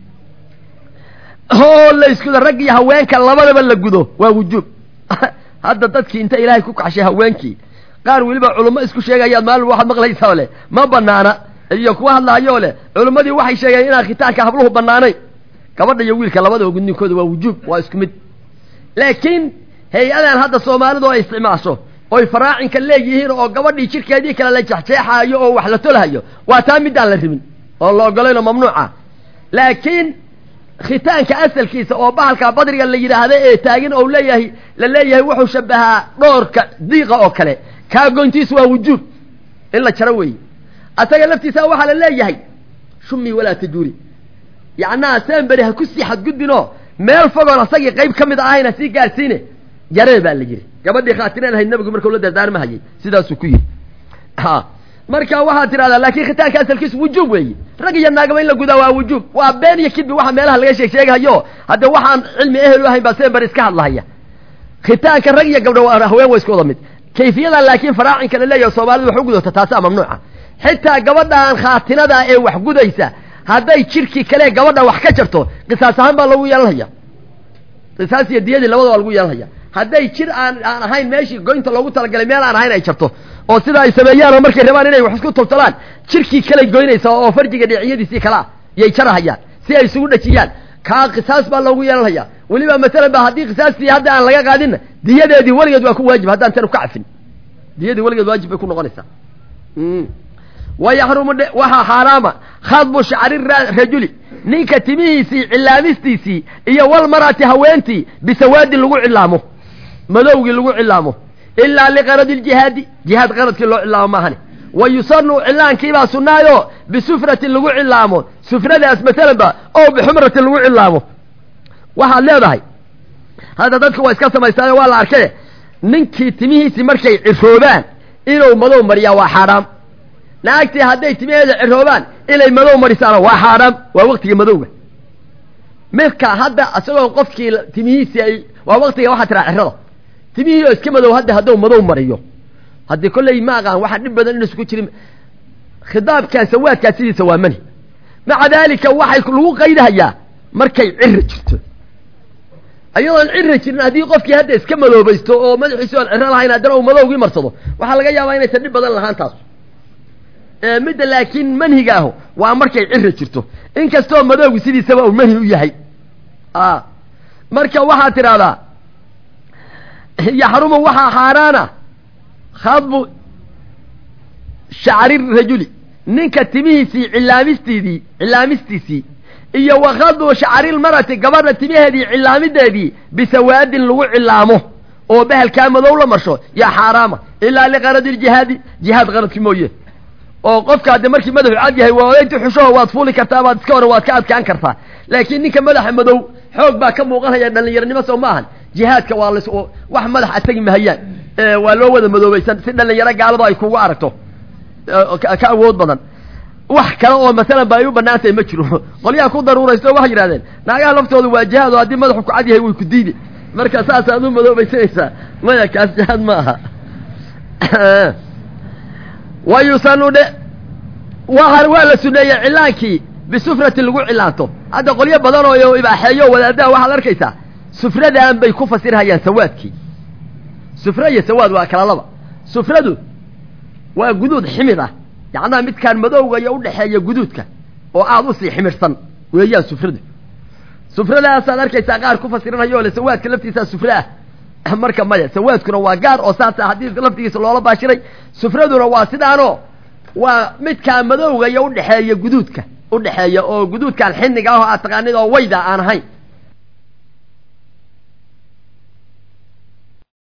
oo la isku rag iyo haweenka labadaba la gudo waa wujuub hadda dadkii inta ilaahay ku kaxshay haweenkii qaar waliba culimo isku sheegayaan maal waxaad maqlaysaa le ma banaana iyo kuwa hadlaayo le culimadii waxay sheegeen inaan khitaanka habluhu banaanay gabadha iyo wiilka labadaba gudninkooda waa wujuub waa isku mid laakiin hay-adan hadda Soomaalidu ay isticmaasho oo faraacinka leeyihiin oo gabadhii jirkeedii kala la jaxjeexayo oo wax la tolahayo waa taa mid aan la ribin oo loo golayno mamnuuca laakiin khitaanka asalkiisa oo bahalka badriga la yiraahdo ee taagin oo leeyahay la leeyahay wuxuu shabahaa dhoorka diiqa oo kale ka goontiis waa wujuub in la jaro weey asaga laftiisa waxa la leeyahay shummi wala tajuri yaana saan bari ha ku sii xad gudbino meel fogoon asaga qayb kamid ahayna si gaarsiine jaree baa la yiri gabadhii khaatireen ahayd nabigu markuu la dardaarmahayay sidaas uu ku yiri ha marka waxa tiraahdaa laakiin khitaanka asalkiisu wujuub weey rag iyo naagaba in la gudaa waa wujuub waa been iyo kidbi waxa meelaha laga sheegayo hadda waxaan cilmi ehel u ahayn baa seen bar iska hadlahaya khitaanka rag iyo gabdho haween way isku wada mid kayfiyada laakiin faraacinka la leeyahay Soomaalidu wax gudubta taasa mamnuuca xitaa gabadhaan khaatinada ee wax gudaysa hadday jirki kale gabadha wax ka jarto qisaas ahaan baa lagu yeelanaya qisaas iyo diyadii labadaba lagu yeelanaya hadday jir aan ahayn meeshii goynta loogu talagalay meel aan ahayn ay jarto oo sida ay sameeyaan oo markay rabaan inay wax isku toltolaan jirki kale goynaysa oo farjiga dhiciyadiisii kala yay jarahayaan si ay isugu dhajiyaan ka qisaas baa lagu yeelanaya waliba mesela ba hadii qisaastii hadda aan laga qaadin diyadeedii waligeed waa ku waajib haddaan tan ka cafin diyadii waligeed waajib bay ku noqonaysaa ويحرم وها حرام خضب شعر الرجل نينك تميسي علامستيسي إيا والمرأة هوينتي بسواد لغو علامه مدوغ لغو علامه إلا لغرض الجهاد جهاد غرض كي لغو علامه ماهني ويصن علان كيبا سنايو بسفرة لغو علامه سفرة داس مثلا با أو بحمرة لغو علامه وها ليه هذا ضدك واسكاسة ما يستاذي والله أركيه نينك تميسي مركي عفوبان إنو مدو مريا وحرام naagtii hadday timaheeda ciroobaan inay madow marisaano waa xaaraam waa waqtiga madowga midka hadda asagoo qofkii timihiisi ay waa waqtiga waxa tira cirada timihii oo iska madow hadduu madow mariyo haddii kolley ma aqaan waxa dhib badan in isku jirin khidaabka sawaadka sidiisa waa mani maca dalika waxay lagu qaydayaa markay cirro jirto ayadoon cirro jirin haddii qofkii hadda iska madoobaysto oo madaxiisa aan cirro lahayn haddana uu madowgii marsado waxaa laga yaabaa inaysan dhib badan lahaan taas mid laakiin manhigaahu waa markay cirro jirto inkastoo madowgu sidiisaba uu manhi u yahay marka waxaa tidhaahdaa yaxrumu waxaa xaaraana khadbu shacri rajuli ninka timihiisii cilaamistiisii iyo wa khadbu shacri lmarati gabadha timaheedii cilaamideedii bisawaadin lagu cilaamo oo behelkaa madow la marsho yaa xaaraama ilaa liqaradi ljihaadi jihaad qaradki mooye oo qofka hadda markii madaxu cad yahay waa inta xusho waad fuuli kartaa baad iska hor waad ka adkaan kartaa laakiin ninka madaxa madow xoog baa ka muuqanaya dhalinyaranimo soo maahan jihaadka waa la wax madax atagi mahayaan waa loo wada madoobaysan si dhalinyaro gaalada ay kugu aragto ka awood badan wax kale oo mesela baa u banaantay ma jiro qoliyaha ku daruuraysto waxay yiraahdeen naagaha laftooda waa jihaad oo hadii madaxu ku cad yahay way ku diidi marka saas aad u madoobaysanaysaa maya kaas jihaad ma aha ويسنود ولا سنية علانكي بسفرة اللقوع علانته هذا قولي بدنو يباحيو ولا واحد أركيسا سفرة ده أن بيكون فسيرها يا سوادكي سفرة يا سواد وأكل الله سفرة وجدود حمرة يعني مت كان مدوغ يقول حاجة جدودك وأعطوسي حمرصن ويا سفرة ده أصلا أركيسا قار كفسيرها يا ولا سواد كلفتي سفرة marka maya sawaadkuna waa gaar oo saasa xadiiska laftigiisa loola baashiray sufraduna waa sidaano waa midka madowga iyo u dhaxeeya guduudka oo guduudka xinniga ah taqaanid oo wayda aan ahayn